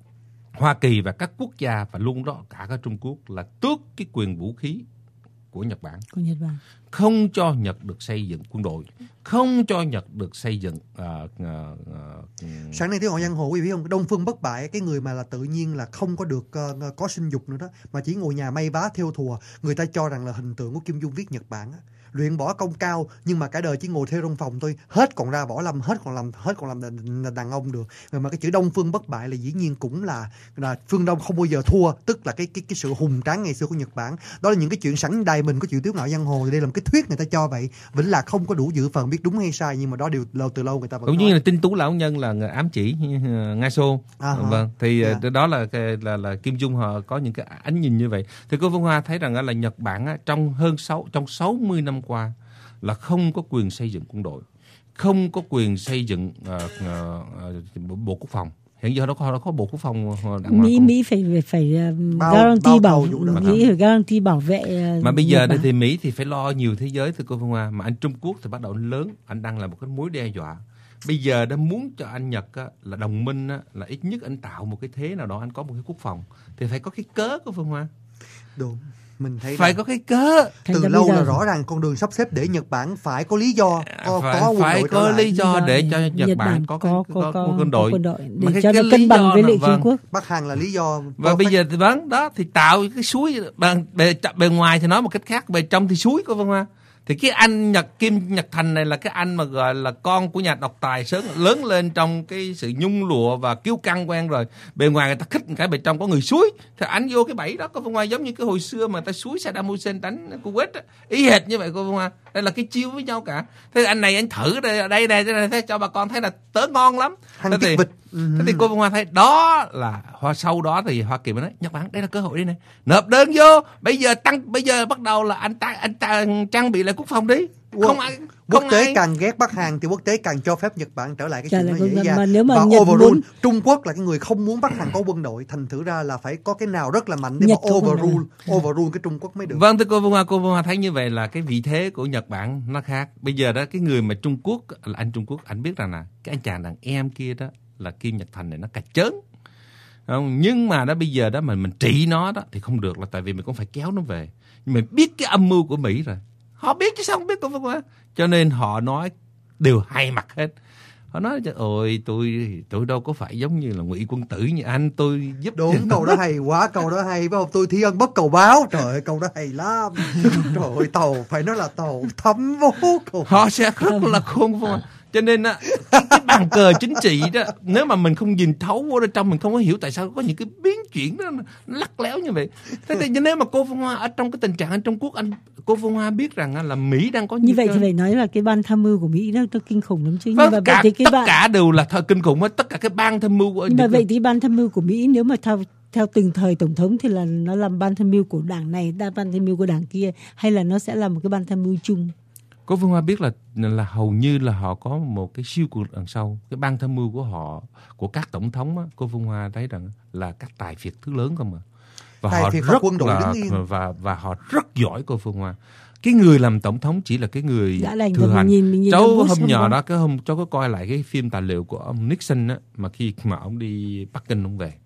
Hoa Kỳ và các quốc gia và luôn đó cả các Trung Quốc là tước cái quyền vũ khí của Nhật Bản. Của Nhật Bản. Không cho Nhật được xây dựng quân đội, không cho Nhật được xây dựng. Uh, uh, uh, Sáng nay tiếng họ giang hồ quý vị biết không? Đông Phương Bất Bại, cái người mà là tự nhiên là không có được uh, có sinh dục nữa đó, mà chỉ ngồi nhà may vá theo thùa. Người ta cho rằng là hình tượng của Kim Dung Viết Nhật Bản á, luyện võ công cao nhưng mà cả đời chỉ ngồi theo trong phòng thôi, hết còn ra võ lâm, hết còn làm hết còn làm đàn, đàn ông được. Rồi mà cái chữ Đông Phương Bất Bại là dĩ nhiên cũng là là phương Đông không bao giờ thua, tức là cái cái cái sự hùng tráng ngày xưa của Nhật Bản. Đó là những cái chuyện sẵn đài mình có chịu tiếu ngạo giang hồ, thì đây là một cái thuyết người ta cho vậy. Vĩnh Lạc không có đủ dự phần biết đúng hay sai, nhưng mà đó đều lâu từ lâu người ta vẫn cũng như là Tinh Tú lão nhân là ám chỉ Nga Xô. À, vâng, thì yeah. đó là, là là Kim Dung họ có những cái ánh nhìn như vậy. Thì cô Phương Hoa thấy rằng là Nhật Bản trong hơn sáu trong sáu mươi năm qua là không có quyền xây dựng quân đội, không có quyền xây dựng uh, uh, bộ quốc phòng. Hiện giờ nó có nó có bộ quốc phòng đàng Mỹ không? Mỹ phải phải bao, guarantee bao bảo Mỹ phải guarantee bảo vệ. Mà bây giờ đây thì Mỹ thì phải lo nhiều thế giới, thưa cô Phương Hoa. Mà anh Trung Quốc thì bắt đầu lớn, anh đang là một cái mối đe dọa. Bây giờ đã muốn cho anh Nhật á, là đồng minh á, là ít nhất anh tạo một cái thế nào đó, anh có một cái quốc phòng thì phải có cái cớ, cô Phương Hoa. Đúng. Mình thấy phải có cái cớ. Từ lâu giờ... là rõ ràng con đường sắp xếp để Nhật Bản phải có lý do, có, phải, có phải có lý do để cho Nhật, Nhật Bản có, có, có, có, có quân đội, có quân đội để mà cái, cho cái nó cân bằng với lại Trung Quốc. Bắc Hàn là lý do. Và bây giờ thì vâng đó thì tạo cái suối bề, bề, bề ngoài thì nói một cách khác, bề trong thì suối, cô Vân Hoa. Thì cái anh Nhật Kim Nhật Thành này là cái anh mà gọi là con của nhà độc tài sớm lớn lên trong cái sự nhung lụa và kiêu căng quen rồi. Bề ngoài người ta khích cái, bề trong có người suối. Thì anh vô cái bẫy đó, có Phương Hoa, giống như cái hồi xưa mà người ta suối Saddam Hussein đánh Kuwait á, ý hệt như vậy cô Phương Hoa. Đây là cái chiêu với nhau cả. Thế anh này anh thử đây đây đây, đây, đây cho bà con thấy là tớ ngon lắm. Thế thì, thế thì cô Phương Hoa thấy đó là hoa, sau đó thì Hoa Kỳ mới nói Nhật Bản đây là cơ hội đi này, nộp đơn vô, bây giờ tăng bây giờ bắt đầu là anh ta anh ta trang bị lại quốc phòng đi. Không ai quốc tế ai... càng ghét Bắc Hàn thì quốc tế càng cho phép Nhật Bản trở lại cái chuyện đó dễ dàng. Mà nếu mà và Nhật overrule, muốn... Trung Quốc là cái người không muốn Bắc Hàn có quân đội, thành thử ra là phải có cái nào rất là mạnh để Nhật mà overrule overrule cái Trung Quốc mới được. Vâng, thưa cô Phương Hoa, cô Phương Hoa thấy như vậy là cái vị thế của Nhật Bản nó khác. Bây giờ đó cái người mà Trung Quốc là anh Trung Quốc, anh biết rằng là cái anh chàng đàn em kia đó là Kim Nhật Thành này nó cà chớn. Không? Nhưng mà đó bây giờ đó mình mình trị nó đó thì không được, là tại vì mình cũng phải kéo nó về. Nhưng mình biết cái âm mưu của Mỹ rồi, họ biết chứ sao không biết cô Phương Hoa. Cho nên họ nói đều hai mặt hết. Họ nói cho ôi tôi tôi đâu có phải giống như là Ngụy Quân Tử như anh, tôi giúp. Đúng, câu đó hay quá, câu đó hay, phải không? Tôi thi ân bất cầu báo. Trời ơi, câu đó hay lắm. Trời ơi, tàu phải nói là tàu thấm vô cùng. Họ sẽ rất là khôn vô. Cho nên á, cái, cái bàn cờ chính trị đó, nếu mà mình không nhìn thấu vô trong, mình không có hiểu tại sao có những cái biến chuyển đó nó lắc léo như vậy. Thế thì nếu mà cô Phương Hoa ở trong cái tình trạng ở Trung Quốc, anh cô Phương Hoa biết rằng là Mỹ đang có như vậy cơ... thì phải nói là cái ban tham mưu của Mỹ nó, nó kinh khủng lắm chứ. Vâng, nhưng mà cả, vậy thì cái tất ban... cả đều là thời kinh khủng hết, tất cả cái ban tham mưu của. Nhưng mà vậy thì ban tham mưu của Mỹ nếu mà theo theo từng thời tổng thống thì là nó làm ban tham mưu của đảng này, ban tham mưu của đảng kia, hay là nó sẽ là một cái ban tham mưu chung? Cô Phương Hoa biết là là hầu như là họ có một cái siêu cuộc đằng sau, cái ban tham mưu của họ, của các tổng thống á, cô Phương Hoa thấy rằng là các tài phiệt thứ lớn không mà, và tài họ rất quân đội là và và họ rất giỏi cô Phương Hoa. Cái người làm tổng thống chỉ là cái người thừa hành. Mình nhìn, mình nhìn cháu hôm nhỏ đó cái hôm cháu có coi lại cái phim tài liệu của ông Nixon á, mà khi mà ông đi Bắc Kinh ông về,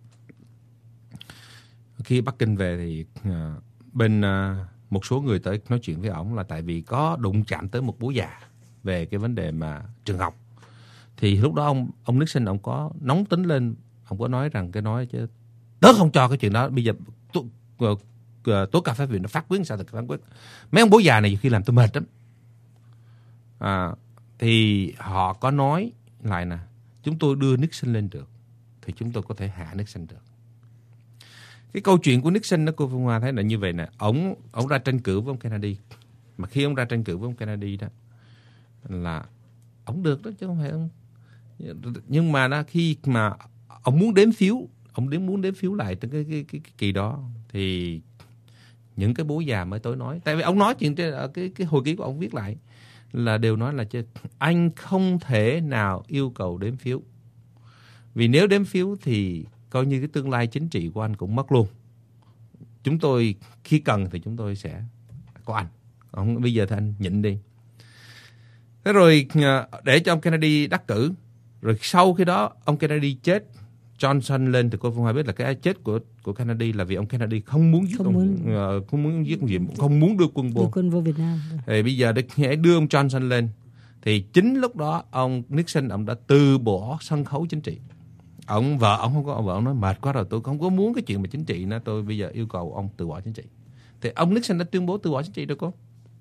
khi Bắc Kinh về thì uh, bên uh, một số người tới nói chuyện với ổng là tại vì có đụng chạm tới một bố già về cái vấn đề mà trường học. Thì lúc đó ông ông Nixon ông có nóng tính lên, ông có nói rằng cái nói chứ tớ không cho cái chuyện đó, bây giờ tố, tố cáo pháp viện nó phát quyết sao được phán quyết. Mấy ông bố già này khi làm tôi mệt lắm. À, thì họ có nói lại nè, chúng tôi đưa Nixon lên được thì chúng tôi có thể hạ Nixon được. Cái câu chuyện của Nixon đó cô Phương Hoa thấy là như vậy nè, ông ông ra tranh cử với ông Kennedy, mà khi ông ra tranh cử với ông Kennedy đó là ông được đó chứ không phải ông. Nhưng mà đó khi mà ông muốn đếm phiếu, ông đến muốn đếm phiếu lại từ cái cái, cái cái kỳ đó thì những cái bố già mới tối nói, tại vì ông nói chuyện trên cái cái hồi ký của ông viết lại là đều nói là chứ anh không thể nào yêu cầu đếm phiếu, vì nếu đếm phiếu thì coi như cái tương lai chính trị của anh cũng mất luôn. Chúng tôi khi cần thì chúng tôi sẽ có anh. Ông bây giờ thì anh nhịn đi. Thế rồi để cho ông Kennedy đắc cử. Rồi sau khi đó ông Kennedy chết, Johnson lên thì cô Phương Hoa biết là cái chết của của Kennedy là vì ông Kennedy không muốn giết không ông muốn, uh, không muốn giết ông Diệm, không muốn đưa quân vô. Đưa quân vô Việt Nam. Thì bây giờ để đưa ông Johnson lên thì chính lúc đó ông Nixon ông đã từ bỏ sân khấu chính trị. Ông vợ ông không có, ông vợ ông nói mệt quá rồi, tôi không có muốn cái chuyện mà chính trị nữa, tôi bây giờ yêu cầu ông từ bỏ chính trị. Thì ông Nixon đã tuyên bố từ bỏ chính trị rồi cô.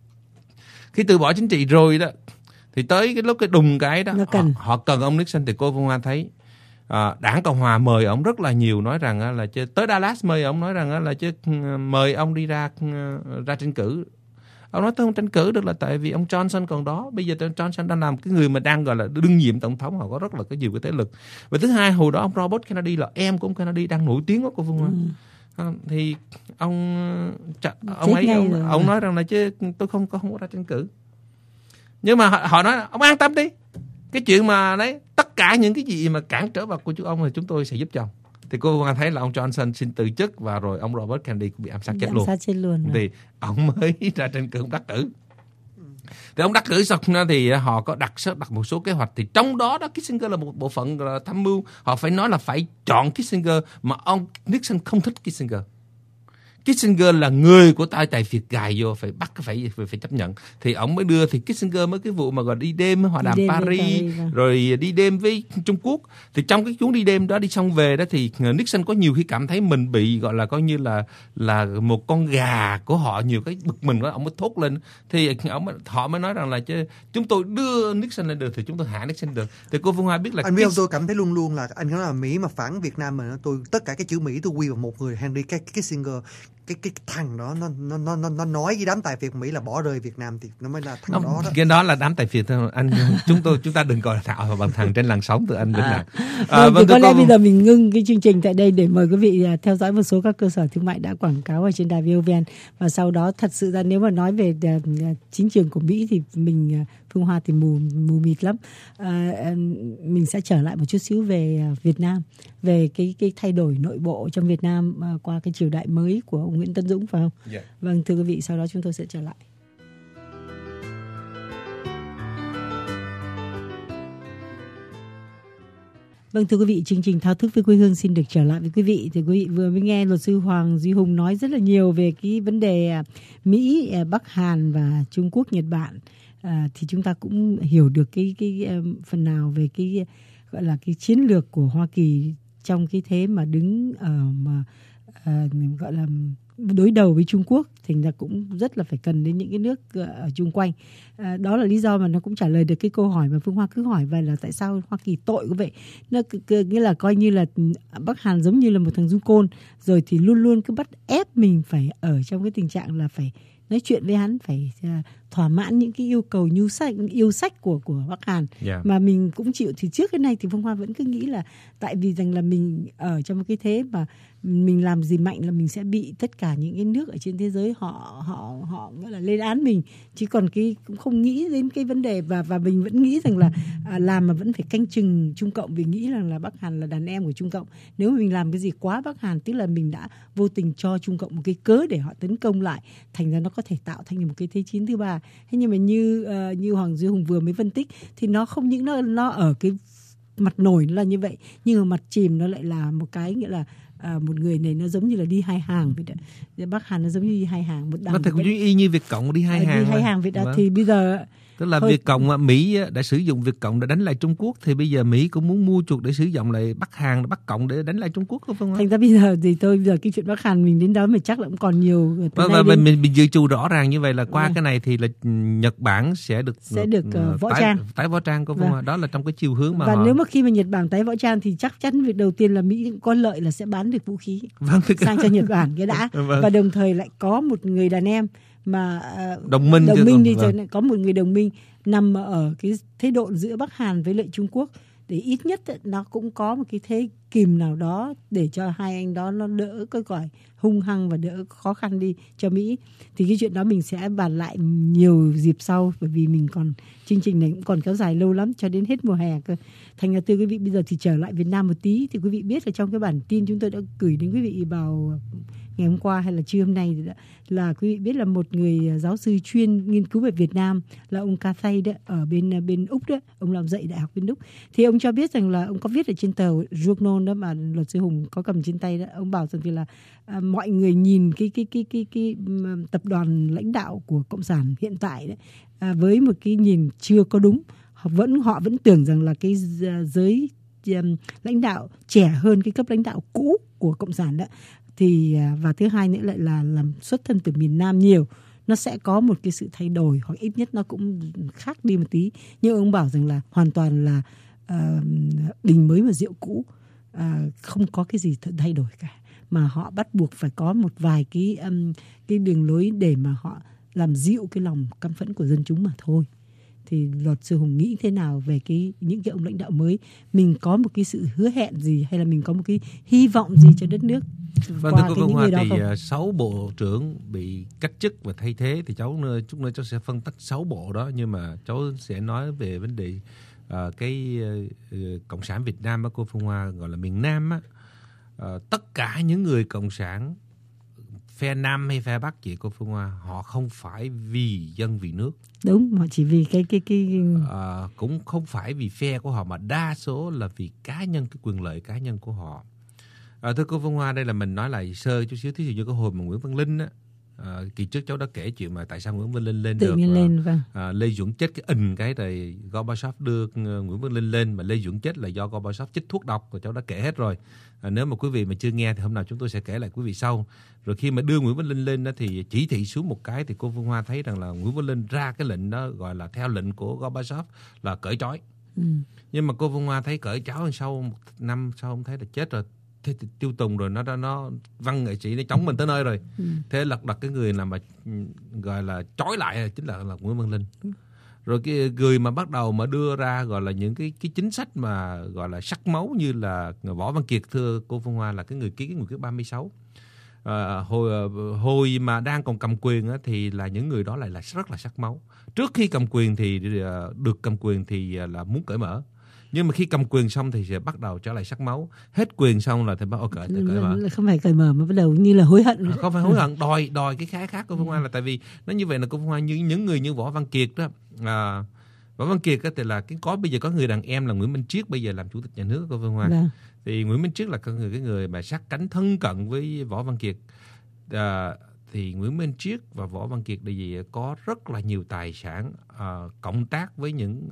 Khi từ bỏ chính trị rồi đó thì tới cái lúc cái đùng cái đó cần. Họ, họ cần ông Nixon thì cô Phương Hoa thấy à, đảng Cộng hòa mời ông rất là nhiều, nói rằng là chứ tới Dallas mời ông, nói rằng là chứ mời ông đi ra ra tranh cử. Ông nói tôi không tranh cử được là tại vì ông Johnson còn đó. Bây giờ ông Johnson đang làm cái người mà đang gọi là đương nhiệm tổng thống, họ có rất là có nhiều cái thế lực. Và thứ hai, hồi đó ông Robert Kennedy là em của ông Kennedy đang nổi tiếng quá cô Phương Hoa. Ừ. Thì ông ông ấy ông, ông nói rằng là chứ tôi không không có ra tranh cử. Nhưng mà họ, họ nói ông an tâm đi, cái chuyện mà đấy tất cả những cái gì mà cản trở vào của chúng ông thì chúng tôi sẽ giúp cho ông. Thì cô Phương thấy là ông Johnson xin từ chức và rồi ông Robert Kennedy cũng bị ám sát chết luôn. Sát chết luôn. Thì ông mới ra tranh cử, ông đắc cử. Thì ông đắc cử xong thì họ có đặt đặt một số kế hoạch, thì trong đó đó Kissinger là một bộ phận là tham mưu. Họ phải nói là phải chọn Kissinger, mà ông Nixon không thích Kissinger. Kissinger là người của tay tài phiệt gài vô, phải bắt phải phải, phải chấp nhận. Thì ông mới đưa, thì Kissinger mới cái vụ mà gọi đi đêm hòa đàm Paris, Paris rồi đi đêm với Trung Quốc. Thì trong cái chuyến đi đêm đó, đi xong về đó, thì Nixon có nhiều khi cảm thấy mình bị gọi là coi như là là một con gà của họ, nhiều cái bực mình quá, ông mới thốt lên. Thì ông họ mới nói rằng là chứ chúng tôi đưa Nixon lên được thì chúng tôi hạ Nixon được. Thì cô Phương Hoa biết là anh biết không, tôi cảm thấy luôn luôn là anh nói là Mỹ mà phản Việt Nam mình, tôi tất cả cái chữ Mỹ tôi quy vào một người, Henry Kissinger. Cái cái thằng đó nó nó nó nó nói với đám tài phiệt Mỹ là bỏ rơi Việt Nam thì nó mới là thằng nó, đó, đó. Cái đó là đám tài phiệt thôi anh. chúng tôi chúng ta đừng gọi thạo vào bằng thằng trên làn sóng từ anh Vĩnh Lạc. À, à, vâng, có lẽ bây giờ mình ngưng cái chương trình tại đây để mời quý vị theo dõi một số các cơ sở thương mại đã quảng cáo ở trên đài vê o vê en, và sau đó thật sự ra nếu mà nói về chính trường của Mỹ thì mình Phương Hoa thì mù mù mịt lắm. À, mình sẽ trở lại một chút xíu về Việt Nam, về cái cái thay đổi nội bộ trong Việt Nam qua cái triều đại mới của ông Nguyễn Tấn Dũng, phải không? Yeah. Vâng, thưa quý vị, sau đó chúng tôi sẽ trở lại. Vâng, thưa quý vị, chương trình Thao thức với quê hương xin được trở lại với quý vị. Thì quý vị vừa mới nghe luật sư Hoàng Duy Hùng nói rất là nhiều về cái vấn đề Mỹ, Bắc Hàn và Trung Quốc, Nhật Bản. À, thì chúng ta cũng hiểu được cái cái phần nào về cái gọi là cái chiến lược của Hoa Kỳ trong cái thế mà đứng ở mà à, gọi là đối đầu với Trung Quốc, thành ra cũng rất là phải cần đến những cái nước ở chung quanh. À, đó là lý do mà nó cũng trả lời được cái câu hỏi mà Phương Hoa cứ hỏi vậy là tại sao Hoa Kỳ tội như vậy. Nó nghĩa là coi như là Bắc Hàn giống như là một thằng du côn, rồi thì luôn luôn cứ bắt ép mình phải ở trong cái tình trạng là phải nói chuyện với hắn, phải uh, thỏa mãn những cái yêu cầu nhu sách, yêu sách của của Bắc Hàn. Yeah. Mà mình cũng chịu. Thì trước cái này thì Phương Hoa vẫn cứ nghĩ là tại vì rằng là mình ở trong một cái thế mà mình làm gì mạnh là mình sẽ bị tất cả những cái nước ở trên thế giới họ họ họ nghĩa là lên án mình, chứ còn cái cũng không nghĩ đến cái vấn đề, và và mình vẫn nghĩ rằng là à, làm mà vẫn phải canh chừng Trung Cộng, vì nghĩ rằng là Bắc Hàn là đàn em của Trung Cộng. Nếu mà mình làm cái gì quá Bắc Hàn, tức là mình đã vô tình cho Trung Cộng một cái cớ để họ tấn công lại, thành ra nó có thể tạo thành một cái thế chiến thứ ba. Thế nhưng mà như uh, như Hoàng Duy Hùng vừa mới phân tích thì nó không những nó nó ở cái mặt nổi nó là như vậy, nhưng mà mặt chìm nó lại là một cái, nghĩa là à, một người này nó giống như là đi hai hàng vậy đó. Bắc Hàn nó giống như đi hai hàng, một đằng nó thì cũng y như Việt Cộng đi hai à, hàng đi hai hàng vậy đó. Thì bây giờ tức là thôi, Việt Cộng, Mỹ đã sử dụng Việt Cộng để đánh lại Trung Quốc, thì bây giờ Mỹ cũng muốn mua chuộc để sử dụng lại Bắc Hàn, Bắc Cộng để đánh lại Trung Quốc, không không? Thành ra bây giờ thì tôi bây giờ cái chuyện Bắc Hàn mình đến đó mà chắc là cũng còn nhiều. Và, và mình, mình, mình dự trù rõ ràng như vậy là qua à. cái này thì là Nhật Bản sẽ được sẽ được uh, võ tái, trang, tái võ trang, không không? Đó là trong cái chiều hướng mà và họ... nếu mà khi mà Nhật Bản tái võ trang thì chắc chắn việc đầu tiên là Mỹ có lợi là sẽ bán được vũ khí vâng, sang cho Nhật Bản cái đã, vâng. Và đồng thời lại có một người đàn em mà uh, đồng minh đồng minh đi vâng. Rồi có một người đồng minh nằm ở cái thế độ giữa Bắc Hàn với lại Trung Quốc, để ít nhất nó cũng có một cái thế kìm nào đó để cho hai anh đó nó đỡ cái gọi hung hăng và đỡ khó khăn đi cho Mỹ. Thì cái chuyện đó mình sẽ bàn lại nhiều dịp sau, bởi vì mình còn chương trình này cũng còn kéo dài lâu lắm, cho đến hết mùa hè cơ. Thành ra thưa quý vị, bây giờ thì trở lại Việt Nam một tí, thì quý vị biết là trong cái bản tin chúng tôi đã gửi đến quý vị vào ngày hôm qua hay là trưa hôm nay là quý vị biết là một người giáo sư chuyên nghiên cứu về Việt Nam là ông Cathay đó, ở bên bên Úc đó, ông làm dạy đại học bên Úc, thì ông cho biết rằng là ông có viết ở trên tờ Journal đó mà luật sư Hùng có cầm trên tay đó, ông bảo rằng là à, mọi người nhìn cái cái cái cái cái, cái tập đoàn lãnh đạo của cộng sản hiện tại đấy à, với một cái nhìn chưa có đúng, họ vẫn họ vẫn tưởng rằng là cái giới um, lãnh đạo trẻ hơn cái cấp lãnh đạo cũ của cộng sản đó. Thì và thứ hai nữa lại là làm xuất thân từ miền Nam nhiều, nó sẽ có một cái sự thay đổi, hoặc ít nhất nó cũng khác đi một tí. Nhưng ông bảo rằng là hoàn toàn là uh, bình mới và rượu cũ, uh, không có cái gì thay đổi cả, mà họ bắt buộc phải có một vài cái um, cái đường lối để mà họ làm dịu cái lòng căm phẫn của dân chúng mà thôi. Thì luật sư Hùng nghĩ thế nào về cái những cái ông lãnh đạo mới? Mình có một cái sự hứa hẹn gì, hay là mình có một cái hy vọng gì cho đất nước vâng, qua cái những Hoa người đó thì không? sáu bộ trưởng bị cách chức và thay thế, thì cháu chút nữa cháu sẽ phân tích sáu bộ đó, nhưng mà cháu sẽ nói về vấn đề uh, cái uh, cộng sản Việt Nam á, cô Phương Hoa, gọi là miền Nam á, uh, tất cả những người cộng sản phe Nam hay phe Bắc, chị cô Phương Hoa, họ không phải vì dân vì nước. Đúng, họ chỉ vì cái cái cái à, cũng không phải vì phe của họ, mà đa số là vì cá nhân, cái quyền lợi cá nhân của họ. À, thưa cô Phương Hoa, đây là mình nói lại sơ chút xíu. Thí dụ như cái hồi mà Nguyễn Văn Linh á, à, kỳ trước cháu đã kể chuyện mà tại sao Nguyễn Văn Linh lên Tự được nhiên lên, vâng. à, Lê Duẩn chết cái ình cái rồi Gorbachev đưa Nguyễn Văn Linh lên, mà Lê Duẩn chết là do Gorbachev chích thuốc độc, rồi cháu đã kể hết rồi. À, nếu mà quý vị mà chưa nghe thì hôm nào chúng tôi sẽ kể lại quý vị sau. Rồi khi mà đưa Nguyễn Văn Linh lên đó thì chỉ thị xuống một cái thì cô Phương Hoa thấy rằng là Nguyễn Văn Linh ra cái lệnh đó gọi là theo lệnh của Gorbachev là cởi trói. Ừ. Nhưng mà cô Phương Hoa thấy cởi trói sau một năm sau không thấy là chết rồi. Thế thì Tiêu Tùng rồi nó nó văn nghệ sĩ nó chống mình tới nơi rồi. Ừ. Thế lật đật cái người nào mà gọi là trói lại chính là, là Nguyễn Văn Linh. Ừ. Rồi cái người mà bắt đầu mà đưa ra gọi là những cái cái chính sách mà gọi là sắc máu như là Võ Văn Kiệt, thưa cô Phương Hoa, là cái người ký cái nghị quyết ba mươi sáu. À, hồi hồi mà đang còn cầm quyền á, thì là những người đó lại là rất là sắc máu. Trước khi cầm quyền thì được cầm quyền thì là muốn cởi mở. Nhưng mà khi cầm quyền xong thì sẽ bắt đầu trở lại sắc máu. Hết quyền xong là thì bắt đầu cởi, cởi mở. Không phải cởi mở mà bắt đầu như là hối hận. Không phải hối hận, đòi đòi cái khái khác của Phương Hoa. Là tại vì nó như vậy là cô Phương Hoa, như những người như Võ Văn Kiệt đó. À, Võ Văn Kiệt á, thì là cái có bây giờ có người đàn em là Nguyễn Minh Triết bây giờ làm chủ tịch nhà nước của Phương Hoa. Đã. Thì Nguyễn Minh Triết là cái người cái người mà sát cánh thân cận với Võ Văn Kiệt. À, thì Nguyễn Minh Triết và Võ Văn Kiệt là gì có rất là nhiều tài sản uh, cộng tác với những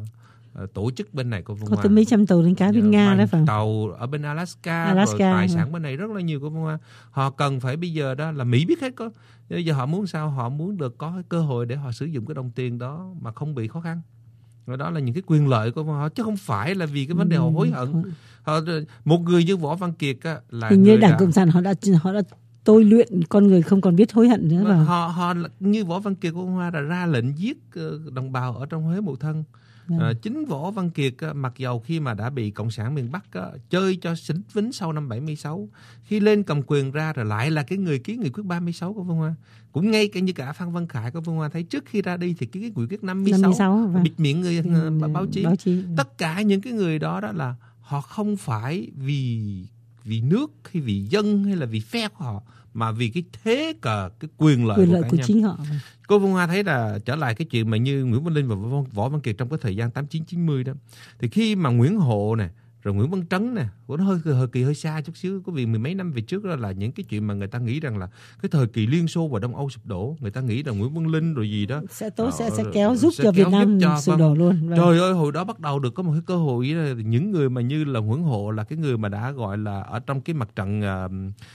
uh, tổ chức bên này của Phương Hoa. Có tới mấy trăm tàu đánh cá bên Nga đó phải không? Tàu ở bên Alaska, Alaska rồi tài sản mà. bên này rất là nhiều của Phương Hoa. Họ cần phải bây giờ đó là Mỹ biết hết có. Bây giờ họ muốn sao? Họ muốn được có cái cơ hội để họ sử dụng cái đồng tiền đó mà không bị khó khăn. Rồi đó là những cái quyền lợi của họ, chứ không phải là vì cái vấn đề họ hối hận. Họ, một người như Võ Văn Kiệt á, là hình như Đảng đã... Cộng sản họ đã họ đã tôi luyện con người không còn biết hối hận nữa vào. Họ họ như Võ Văn Kiệt của Hoa đã ra lệnh giết đồng bào ở trong Huế Mộ Thân. Ừ. À, chính Võ Văn Kiệt mặc dầu khi mà đã bị Cộng sản miền Bắc á, chơi cho xính vính sau năm bảy mươi sáu, khi lên cầm quyền ra rồi lại là cái người ký nghị quyết ba mươi sáu của Phương Hoa. Cũng ngay cả như cả Phan Văn Khải của Phương Hoa thấy trước khi ra đi thì cái nghị quyết năm mươi sáu, năm mươi sáu vâng. bịt miệng người ừ, báo chí. Báo chí. Tất cả những cái người đó đó là họ không phải vì vì nước hay vì dân hay là vì phe của họ, mà vì cái thế cờ, cái quyền lợi, quyền lợi của, của chính họ. Cô Phương Hoa thấy là trở lại cái chuyện mà như Nguyễn Văn Linh và Võ Văn Kiệt trong cái thời gian tám chín chín mươi đó, thì khi mà Nguyễn Hộ nè, rồi Nguyễn Văn Trấn nè, nó hơi hơi kỳ hơi xa chút xíu, có vì mười mấy năm về trước đó là những cái chuyện mà người ta nghĩ rằng là cái thời kỳ Liên Xô và Đông Âu sụp đổ, người ta nghĩ rằng Nguyễn Văn Linh rồi gì đó sẽ tốt sẽ sẽ kéo giúp sẽ cho kéo Việt Nam cho, sụp đổ luôn. Vâng. Trời ơi, hồi đó bắt đầu được có một cái cơ hội đó, những người mà như là Nguyễn Hộ là cái người mà đã gọi là ở trong cái mặt trận uh,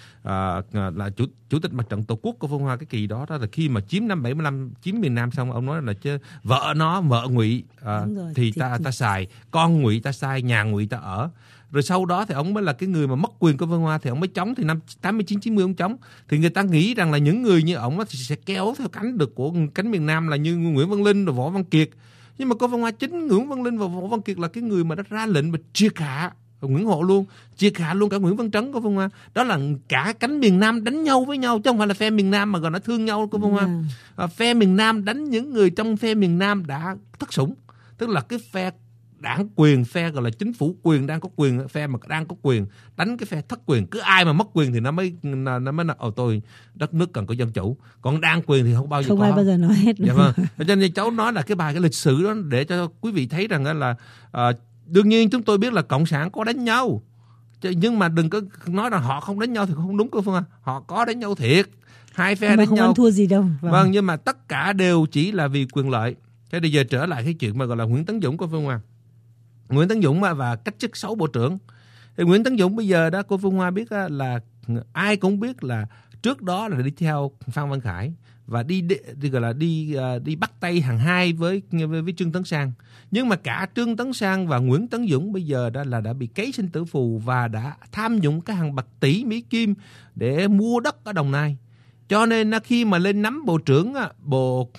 À, là chủ chủ tịch mặt trận Tổ quốc của Phương Hoa cái kỳ đó, đó là khi mà chiếm năm bảy mươi lăm, chiếm miền Nam xong, ông nói là chứ vợ nó vợ Ngụy à, thì ta ta xài, con Ngụy ta xài, nhà Ngụy ta ở. Rồi sau đó thì ông mới là cái người mà mất quyền của Phương Hoa, thì ông mới chống, thì năm tám mươi chín chín mươi ông chống. Thì người ta nghĩ rằng là những người như ông thì sẽ kéo theo cánh được của cánh miền Nam là như Nguyễn Văn Linh rồi Võ Văn Kiệt. Nhưng mà cô Phương Hoa, chính Nguyễn Văn Linh và Võ Văn Kiệt là cái người mà đã ra lệnh mà triệt hạ Nguyễn Hộ luôn, triệt hạ luôn cả Nguyễn Văn Trấn của Phương Hoa. Đó là cả cánh miền Nam đánh nhau với nhau, chứ không phải là phe miền Nam mà còn nó thương nhau của Phương Hoa. Ừ. À, phe miền Nam đánh những người trong phe miền Nam đã thất sủng, tức là cái phe đảng quyền, phe gọi là chính phủ quyền đang có quyền, phe mà đang có quyền đánh cái phe thất quyền. Cứ ai mà mất quyền thì nó mới nó mới nói ồ tôi đất nước cần có dân chủ, còn đang quyền thì không bao giờ không có. ai bao giờ nói hết. Dạ vâng. Cho nên cháu nói là cái bài cái lịch sử đó để cho quý vị thấy rằng là uh, đương nhiên chúng tôi biết là cộng sản có đánh nhau, nhưng mà đừng có nói là họ không đánh nhau thì không đúng, cô Phương ạ. Họ có đánh nhau thiệt, hai phe đánh không nhau, không ăn thua gì đâu. Vâng. vâng, nhưng mà tất cả đều chỉ là vì quyền lợi. Thế bây giờ trở lại cái chuyện mà gọi là Nguyễn Tấn Dũng, cô Phương Hoa. Nguyễn Tấn Dũng và cách chức sáu bộ trưởng. Thì Nguyễn Tấn Dũng bây giờ đó cô Phương Hoa biết là ai cũng biết là trước đó là đi theo Phan Văn Khải và đi, đi, đi gọi là đi đi bắt tay hàng hai với, với với Trương Tấn Sang. Nhưng mà cả Trương Tấn Sang và Nguyễn Tấn Dũng bây giờ đã là đã bị cấy sinh tử phù và đã tham nhũng cái hàng bạc tỷ Mỹ Kim để mua đất ở Đồng Nai. Cho nên khi mà lên nắm bộ trưởng bộ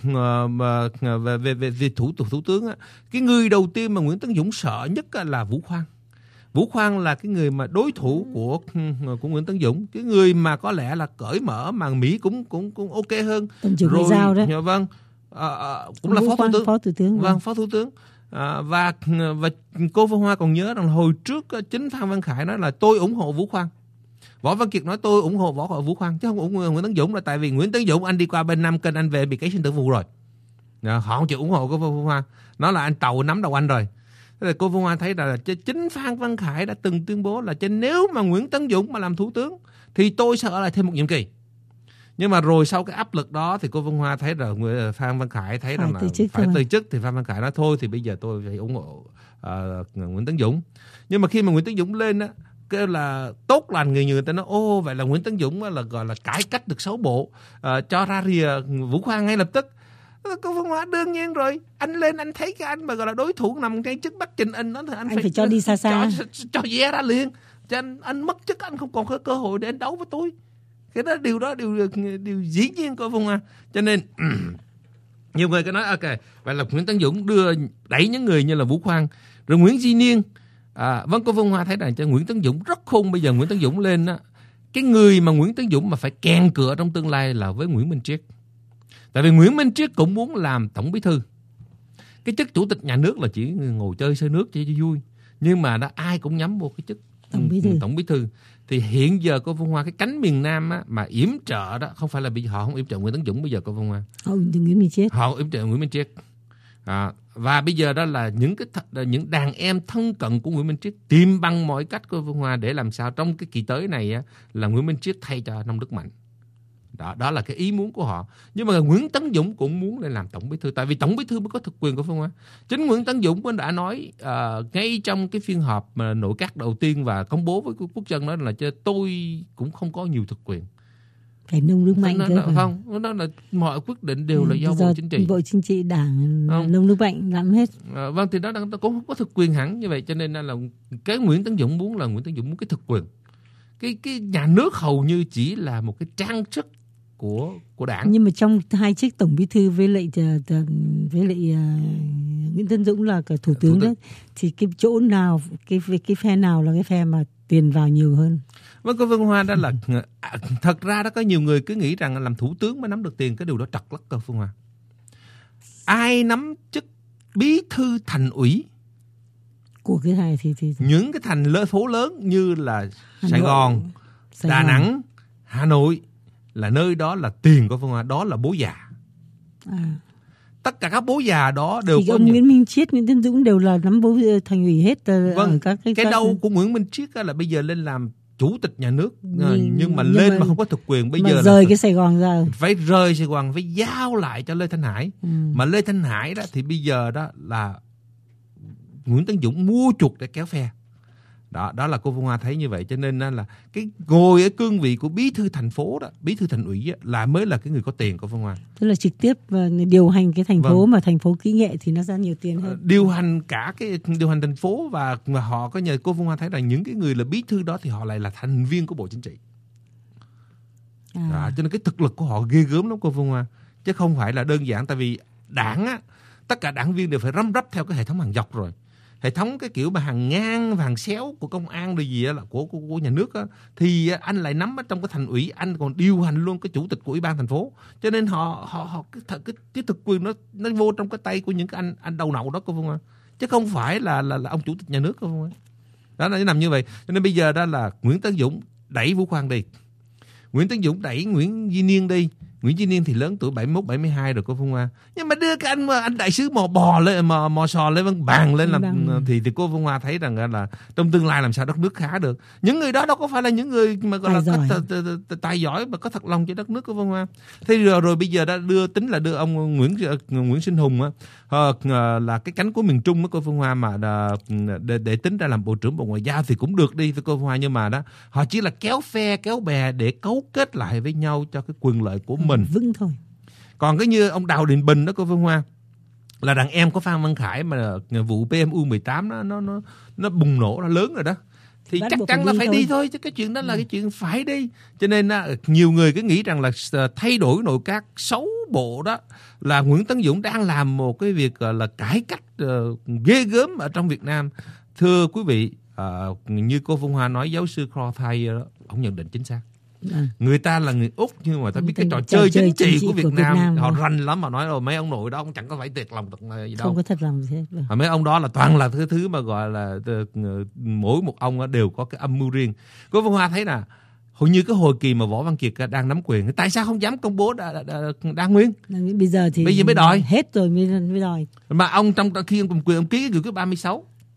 về về về, về thủ thủ tướng, cái người đầu tiên mà Nguyễn Tấn Dũng sợ nhất là Vũ Khoan. Vũ Khoan là cái người mà đối thủ của của Nguyễn Tấn Dũng, cái người mà có lẽ là cởi mở mà Mỹ cũng cũng cũng ok hơn. Tổng trưởng ngoại giao đấy. Vâng, à, à, cũng là phó thủ tướng. Phó thủ tướng. Vâng, vâng phó thủ tướng. À, và và cô Phương Hoa còn nhớ rằng hồi trước chính Phan Văn Khải nói là tôi ủng hộ Vũ Khoan. Võ Văn Kiệt nói tôi ủng hộ Võ Vũ Khoan chứ không ủng hộ Nguyễn Tấn Dũng, là tại vì Nguyễn Tấn Dũng anh đi qua bên Nam Kênh anh về bị cấy sinh tử phù rồi. À, họ không chịu ủng hộ của Phương Hoa. Nó là anh tàu nắm đầu anh rồi. Rồi cô Phương Hoa thấy là chính Phan Văn Khải đã từng tuyên bố là nếu mà Nguyễn Tấn Dũng mà làm thủ tướng thì tôi sẽ ở lại thêm một nhiệm kỳ. Nhưng mà rồi sau cái áp lực đó thì cô Phương Hoa thấy là Phan Văn Khải thấy rằng là phải từ chức, thì Phan Văn Khải nói thôi thì bây giờ tôi phải ủng hộ uh, Nguyễn Tấn Dũng. Nhưng mà khi mà Nguyễn Tấn Dũng lên á, kêu là tốt lành, người người ta nói ô vậy là Nguyễn Tấn Dũng là gọi là cải cách được sáu bộ, uh, cho ra rìa Vũ Khoa ngay lập tức. Cô Phương Hoa đương nhiên rồi, anh lên anh thấy cái anh mà gọi là đối thủ nằm ngay trước Bắc Trình anh đó thì anh, anh phải, phải cho đi xa xa, cho, cho ve ra liền. Cho anh, anh mất chức anh không còn có cơ hội để anh đấu với tôi. Cái đó điều đó điều điều dĩ nhiên cô Phương Hoa. Cho nên nhiều người cứ nói ok, vậy là Nguyễn Tấn Dũng đưa đẩy những người như là Vũ Khoan rồi Nguyễn Duy Niên. À, vâng, cô Phương Hoa thấy rằng cho Nguyễn Tấn Dũng rất khôn. Bây giờ Nguyễn Tấn Dũng lên á, cái người mà Nguyễn Tấn Dũng mà phải kèn cựa trong tương lai là với Nguyễn Minh Triết. Tại vì Nguyễn Minh Triết cũng muốn làm tổng bí thư. Cái chức chủ tịch nhà nước là chỉ ngồi chơi sơi nước cho vui, nhưng mà đó ai cũng nhắm vô cái chức tổng bí thư. Tổng bí thư. Thì hiện giờ cô Phương Hoa cái cánh miền Nam á, mà yểm trợ đó không phải là bây giờ họ không yểm trợ Nguyễn Tấn Dũng bây giờ cô Phương Hoa. Họ Nguyễn Minh Triết. Họ yểm trợ Nguyễn Minh Triết. À, và bây giờ đó là những cái th- những đàn em thân cận của Nguyễn Minh Triết tìm bằng mọi cách cô Phương Hoa để làm sao trong cái kỳ tới này á, là Nguyễn Minh Triết thay cho Nông Đức Mạnh. Đó, đó là cái ý muốn của họ. Nhưng mà Nguyễn Tấn Dũng cũng muốn lên làm tổng bí thư, tại vì tổng bí thư mới có thực quyền của Phương Hoa. Chính Nguyễn Tấn Dũng cũng đã nói uh, ngay trong cái phiên họp mà nội các đầu tiên và công bố với quốc dân đó là cho tôi cũng không có nhiều thực quyền. Phải Nông Đức Mạnh nó, nó, không, nó là mọi quyết định đều là do, do Bộ Chính trị. Bộ Chính trị Đảng Nông Đức Mạnh làm hết. À, vâng, thì đó cũng không có thực quyền hẳn như vậy, cho nên là cái Nguyễn Tấn Dũng muốn là Nguyễn Tấn Dũng muốn cái thực quyền. Cái cái nhà nước hầu như chỉ là một cái trang sức của của đảng. Nhưng mà trong hai chức tổng bí thư với lại với lại uh, Nguyễn Tấn Dũng là cả thủ tướng, thủ tướng. Đó thì cái chỗ nào cái cái phe nào là cái phe mà tiền vào nhiều hơn? Vâng, cô Phương Hoa, đó là thật ra đó có nhiều người cứ nghĩ rằng làm thủ tướng mới nắm được tiền, cái điều đó trật lắc cô Phương Hoa. Ai nắm chức bí thư thành ủy của cái này thì, thì, thì những cái thành lớn phố lớn như là Sài Gòn, Sài Đà Gòn. Nẵng, Hà Nội là nơi đó là tiền của Phương Hoa, đó là bố già. À. Tất cả các bố già đó đều thì có ông những... Nguyễn Minh Triết, Nguyễn Tấn Dũng đều là nắm bố thành ủy hết. Vâng, ở các cái, cái các... đâu của Nguyễn Minh Triết là bây giờ lên làm chủ tịch nhà nước, nhưng, nhưng mà nhưng lên mà, mà không có thực quyền. Bây mà giờ rời là... cái Sài Gòn ra, phải rời Sài Gòn, phải giao lại cho Lê Thanh Hải. Ừ. Mà Lê Thanh Hải đó thì bây giờ đó là Nguyễn Tấn Dũng mua chuộc để kéo phe. Đó, đó là cô Phương Hoa thấy như vậy, cho nên là cái ngồi ở cương vị của bí thư thành phố đó, bí thư thành ủy là mới là cái người có tiền của Phương Hoa. Tức là trực tiếp điều hành cái thành phố, vâng. Mà thành phố kỹ nghệ thì nó ra nhiều tiền hơn. Điều hành cả cái điều hành thành phố và mà họ có nhờ cô Phương Hoa thấy rằng những cái người là bí thư đó thì họ lại là thành viên của Bộ Chính trị. À. Đó, cho nên cái thực lực của họ ghê gớm lắm cô Phương Hoa, chứ không phải là đơn giản. Tại vì đảng á, tất cả đảng viên đều phải răm rắp theo cái hệ thống hàng dọc rồi. Hệ thống cái kiểu mà hàng ngang và hàng xéo của công an rồi gì đó là của, của của nhà nước á, thì anh lại nắm ở trong cái thành ủy, anh còn điều hành luôn cái chủ tịch của ủy ban thành phố, cho nên họ họ họ cái cái, cái thực quyền nó nó vô trong cái tay của những cái anh anh đầu nậu đó cô Phương Hoa, chứ không phải là là là ông chủ tịch nhà nước cô Phương Hoa. Đó là nó nằm như vậy. Cho nên bây giờ đó là Nguyễn Tấn Dũng đẩy Vũ Khoan đi, Nguyễn Tấn Dũng đẩy Nguyễn Duy Niên đi. Nguyễn Duy Niên thì lớn tuổi bảy mươi mốt, bảy mươi hai rồi cô Phương Hoa. Nhưng mà đưa cái anh anh đại sứ mò bò lên mò, mò sò lên văn bàn lên làm vâng. thì thì cô Phương Hoa thấy rằng là trong tương lai làm sao đất nước khá được. Những người đó đâu có phải là những người mà gọi là có t, t, t, tài giỏi mà có thật lòng cho đất nước của Phương Hoa. Thế rồi, rồi bây giờ đã đưa tính là đưa ông Nguyễn Nguyễn Sinh Hùng á, là cái cánh của miền Trung đó cô Phương Hoa, mà để, để tính ra làm bộ trưởng Bộ Ngoại giao thì cũng được đi với cô Phương Hoa, nhưng mà đó họ chỉ là kéo phe kéo bè để cấu kết lại với nhau cho cái quyền lợi của mình. Vững thôi. Còn cái như ông Đào Đình Bình đó cô Phương Hoa, là đàn em của Phan Văn Khải, mà vụ pê em u mười tám nó nó nó nó bùng nổ, nó lớn rồi đó, thì bắt chắc chắn là phải thôi. đi thôi, chứ cái chuyện đó là ừ. cái chuyện phải đi. Cho nên nhiều người cứ nghĩ rằng là thay đổi nội các sáu bộ đó là Nguyễn Tấn Dũng đang làm một cái việc là cải cách uh, ghê gớm ở trong Việt Nam. Thưa quý vị, uh, như cô Phương Hoa nói, giáo sư Crowthay đó, ông nhận định chính xác. À. Người ta là người Úc nhưng mà ta biết cái trò chơi chính trị của Việt, của Việt Nam, Nam họ rành lắm, mà nói rồi mấy ông nội đó ông chẳng có phải tuyệt lòng gì đâu, không có thật lòng gì hết. Mà mấy ông đó là toàn là thứ thứ mà gọi là mỗi một ông đều có cái âm mưu riêng. Cô Phương Hoa thấy là hồi như cái hồi kỳ mà Võ Văn Kiệt đang nắm quyền, tại sao không dám công bố đa, đa, đa nguyên? Bây giờ thì bây giờ mới đòi hết rồi mới mới đòi. Mà ông trong khi ông cầm quyền ông ký cái nghị quyết ba mươi sáu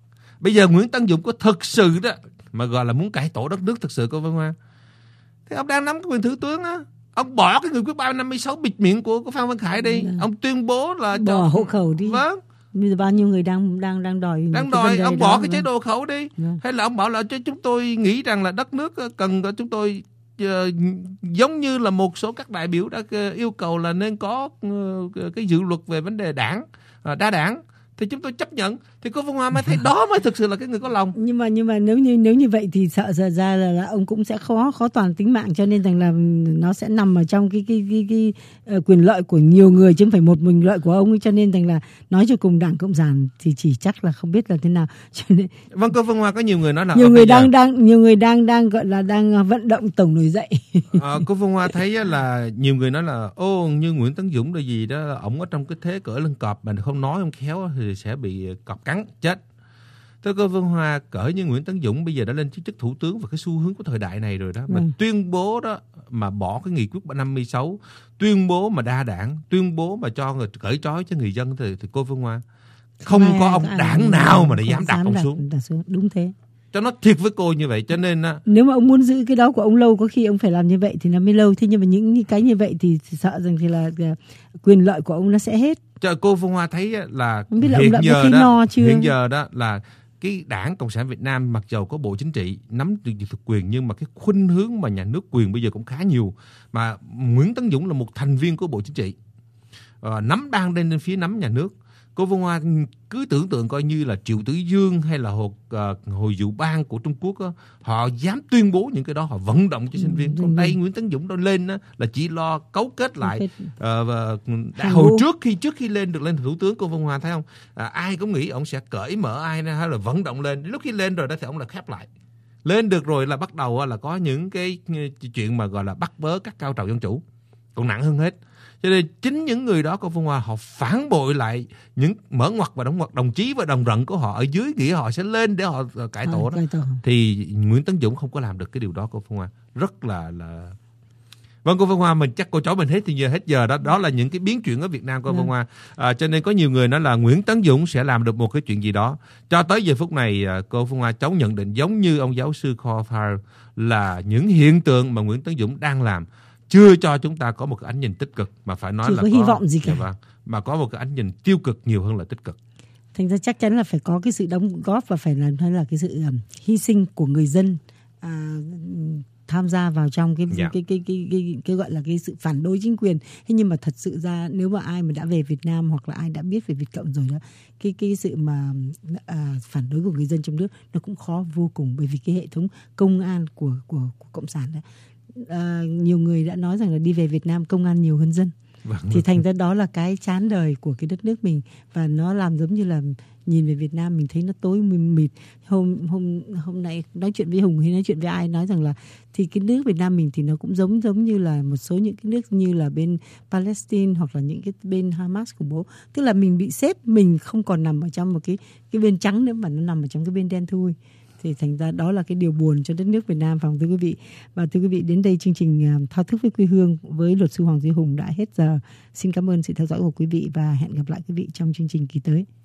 Bây giờ Nguyễn Tấn Dũng có thực sự đó mà gọi là muốn cải tổ đất nước thực sự cô Vân Hoa, thì ông đang nắm cái quyền thủ tướng á, ông bỏ cái nghị quyết ba năm mươi sáu bịt miệng của, của Phan Văn Khải đi, ừ. ông tuyên bố là bỏ cho... hộ khẩu đi. Vâng. Bây giờ bao nhiêu người đang đang đang đòi đang đòi ông bỏ đó, cái chế độ khẩu đi, vâng. hay là ông bảo là chúng tôi nghĩ rằng là đất nước cần chúng tôi uh, giống như là một số các đại biểu đã uh, yêu cầu là nên có uh, cái dự luật về vấn đề đảng uh, đa đảng, thì chúng tôi chấp nhận, thì cô Phương Hoa mới thấy đó mới thực sự là cái người có lòng. Nhưng mà nhưng mà nếu như nếu như vậy thì sợ giờ ra là, là ông cũng sẽ khó khó toàn tính mạng, cho nên rằng là nó sẽ nằm ở trong cái cái cái, cái, cái uh, quyền lợi của nhiều người chứ không phải một mình lợi của ông ấy, cho nên rằng là nói cho cùng Đảng Cộng sản thì chỉ chắc là không biết là thế nào. Cho nên vâng, cô Phương Hoa, có nhiều người nói là nhiều người đang giờ... đang nhiều người đang đang gọi là đang vận động tổng nổi dậy. à, cô Phương Hoa thấy là nhiều người nói là ô như Nguyễn Tấn Dũng là gì đó, ổng ở trong cái thế cỡ lưng cọp mà không nói không khéo thì sẽ bị cọp cắn chết. Thưa cô Vân Hoa, cỡ như Nguyễn Tấn Dũng bây giờ đã lên chức thủ tướng và cái xu hướng của thời đại này rồi đó, mà ừ. tuyên bố đó mà bỏ cái nghị quyết năm mươi sáu, tuyên bố mà đa đảng, tuyên bố mà cho người cởi trói cho người dân thì, thì cô Vân Hoa không Mai, có ông đảng nào mà để dám đặt ông xuống. Đặt xuống. Đúng thế. Cho nó thiệt với cô như vậy, cho nên nếu mà ông muốn giữ cái đó của ông lâu, có khi ông phải làm như vậy thì nó mới lâu. Thế nhưng mà những cái như vậy thì sợ rằng thì là quyền lợi của ông nó sẽ hết. Cho cô Phương Hoa thấy là, không biết là hiện ông giờ đó no chưa? hiện giờ đó là cái Đảng Cộng sản Việt Nam mặc dầu có Bộ Chính trị nắm được thực quyền, nhưng mà cái khuynh hướng mà nhà nước quyền bây giờ cũng khá nhiều, mà Nguyễn Tấn Dũng là một thành viên của Bộ Chính trị, à, nắm đang lên phía nắm nhà nước. Cô Vân Hoa cứ tưởng tượng coi như là Triệu Tử Dương hay là Hồ, uh, Hồ Dụ Bang của Trung Quốc đó, họ dám tuyên bố những cái đó, họ vận động cho sinh viên. Còn đây Nguyễn Tấn Dũng đó lên đó, là chỉ lo cấu kết lại. Uh, và đã, hồi trước khi trước khi lên được lên thủ tướng, cô Vân Hoa thấy không? À, ai cũng nghĩ ông sẽ cởi mở ai hay là vận động lên. Lúc khi lên rồi đó thì ông là khép lại. Lên được rồi là bắt đầu là có những cái chuyện mà gọi là bắt bớ các cao trào dân chủ. Còn nặng hơn hết. Cho nên chính những người đó, cô Phương Hoa, họ phản bội lại những mở ngoặt và đóng ngoặt đồng chí và đồng rận của họ ở dưới, nghĩ họ sẽ lên để họ cải tổ đó. À, thì Nguyễn Tấn Dũng không có làm được cái điều đó, cô Phương Hoa. Rất là là vâng, cô Phương Hoa, mình chắc cô cháu mình hết thì giờ hết giờ đó. Đó là những cái biến chuyển ở Việt Nam, cô Phương Hoa. À, cho nên có nhiều người nói là Nguyễn Tấn Dũng sẽ làm được một cái chuyện gì đó. Cho tới giờ phút này, cô Phương Hoa, cháu nhận định giống như ông giáo sư Carl là những hiện tượng mà Nguyễn Tấn Dũng đang làm chưa cho chúng ta có một cái ánh nhìn tích cực, mà phải nói chưa là có có hy vọng gì cả, vâng, mà có một cái ánh nhìn tiêu cực nhiều hơn là tích cực. Thành ra chắc chắn là phải có cái sự đóng góp và phải là hay là cái sự um, hy sinh của người dân à, tham gia vào trong cái, yeah. cái, cái, cái, cái, cái, cái gọi là cái sự phản đối chính quyền. Thế nhưng mà thật sự ra nếu mà ai mà đã về Việt Nam hoặc là ai đã biết về Việt Cộng rồi đó, cái cái sự mà à, phản đối của người dân trong nước nó cũng khó vô cùng, bởi vì cái hệ thống công an của của, của Cộng sản đó. À, nhiều người đã nói rằng là đi về Việt Nam công an nhiều hơn dân. Vâng. Thì thành ra đó là cái chán đời của cái đất nước mình, và nó làm giống như là nhìn về Việt Nam mình thấy nó tối mịt. Hôm hôm hôm nay nói chuyện với Hùng hay nói chuyện với ai nói rằng là thì cái nước Việt Nam mình thì nó cũng giống giống như là một số những cái nước như là bên Palestine hoặc là những cái bên Hamas khủng bố, tức là mình bị xếp, mình không còn nằm ở trong một cái cái bên trắng nữa mà nó nằm ở trong cái bên đen thui. Thì thành ra đó là cái điều buồn cho đất nước Việt Nam, phòng thưa quý vị. Và thưa quý vị, đến đây chương trình Thao thức với quê hương với luật sư Hoàng Duy Hùng đã hết giờ. Xin cảm ơn sự theo dõi của quý vị và hẹn gặp lại quý vị trong chương trình kỳ tới.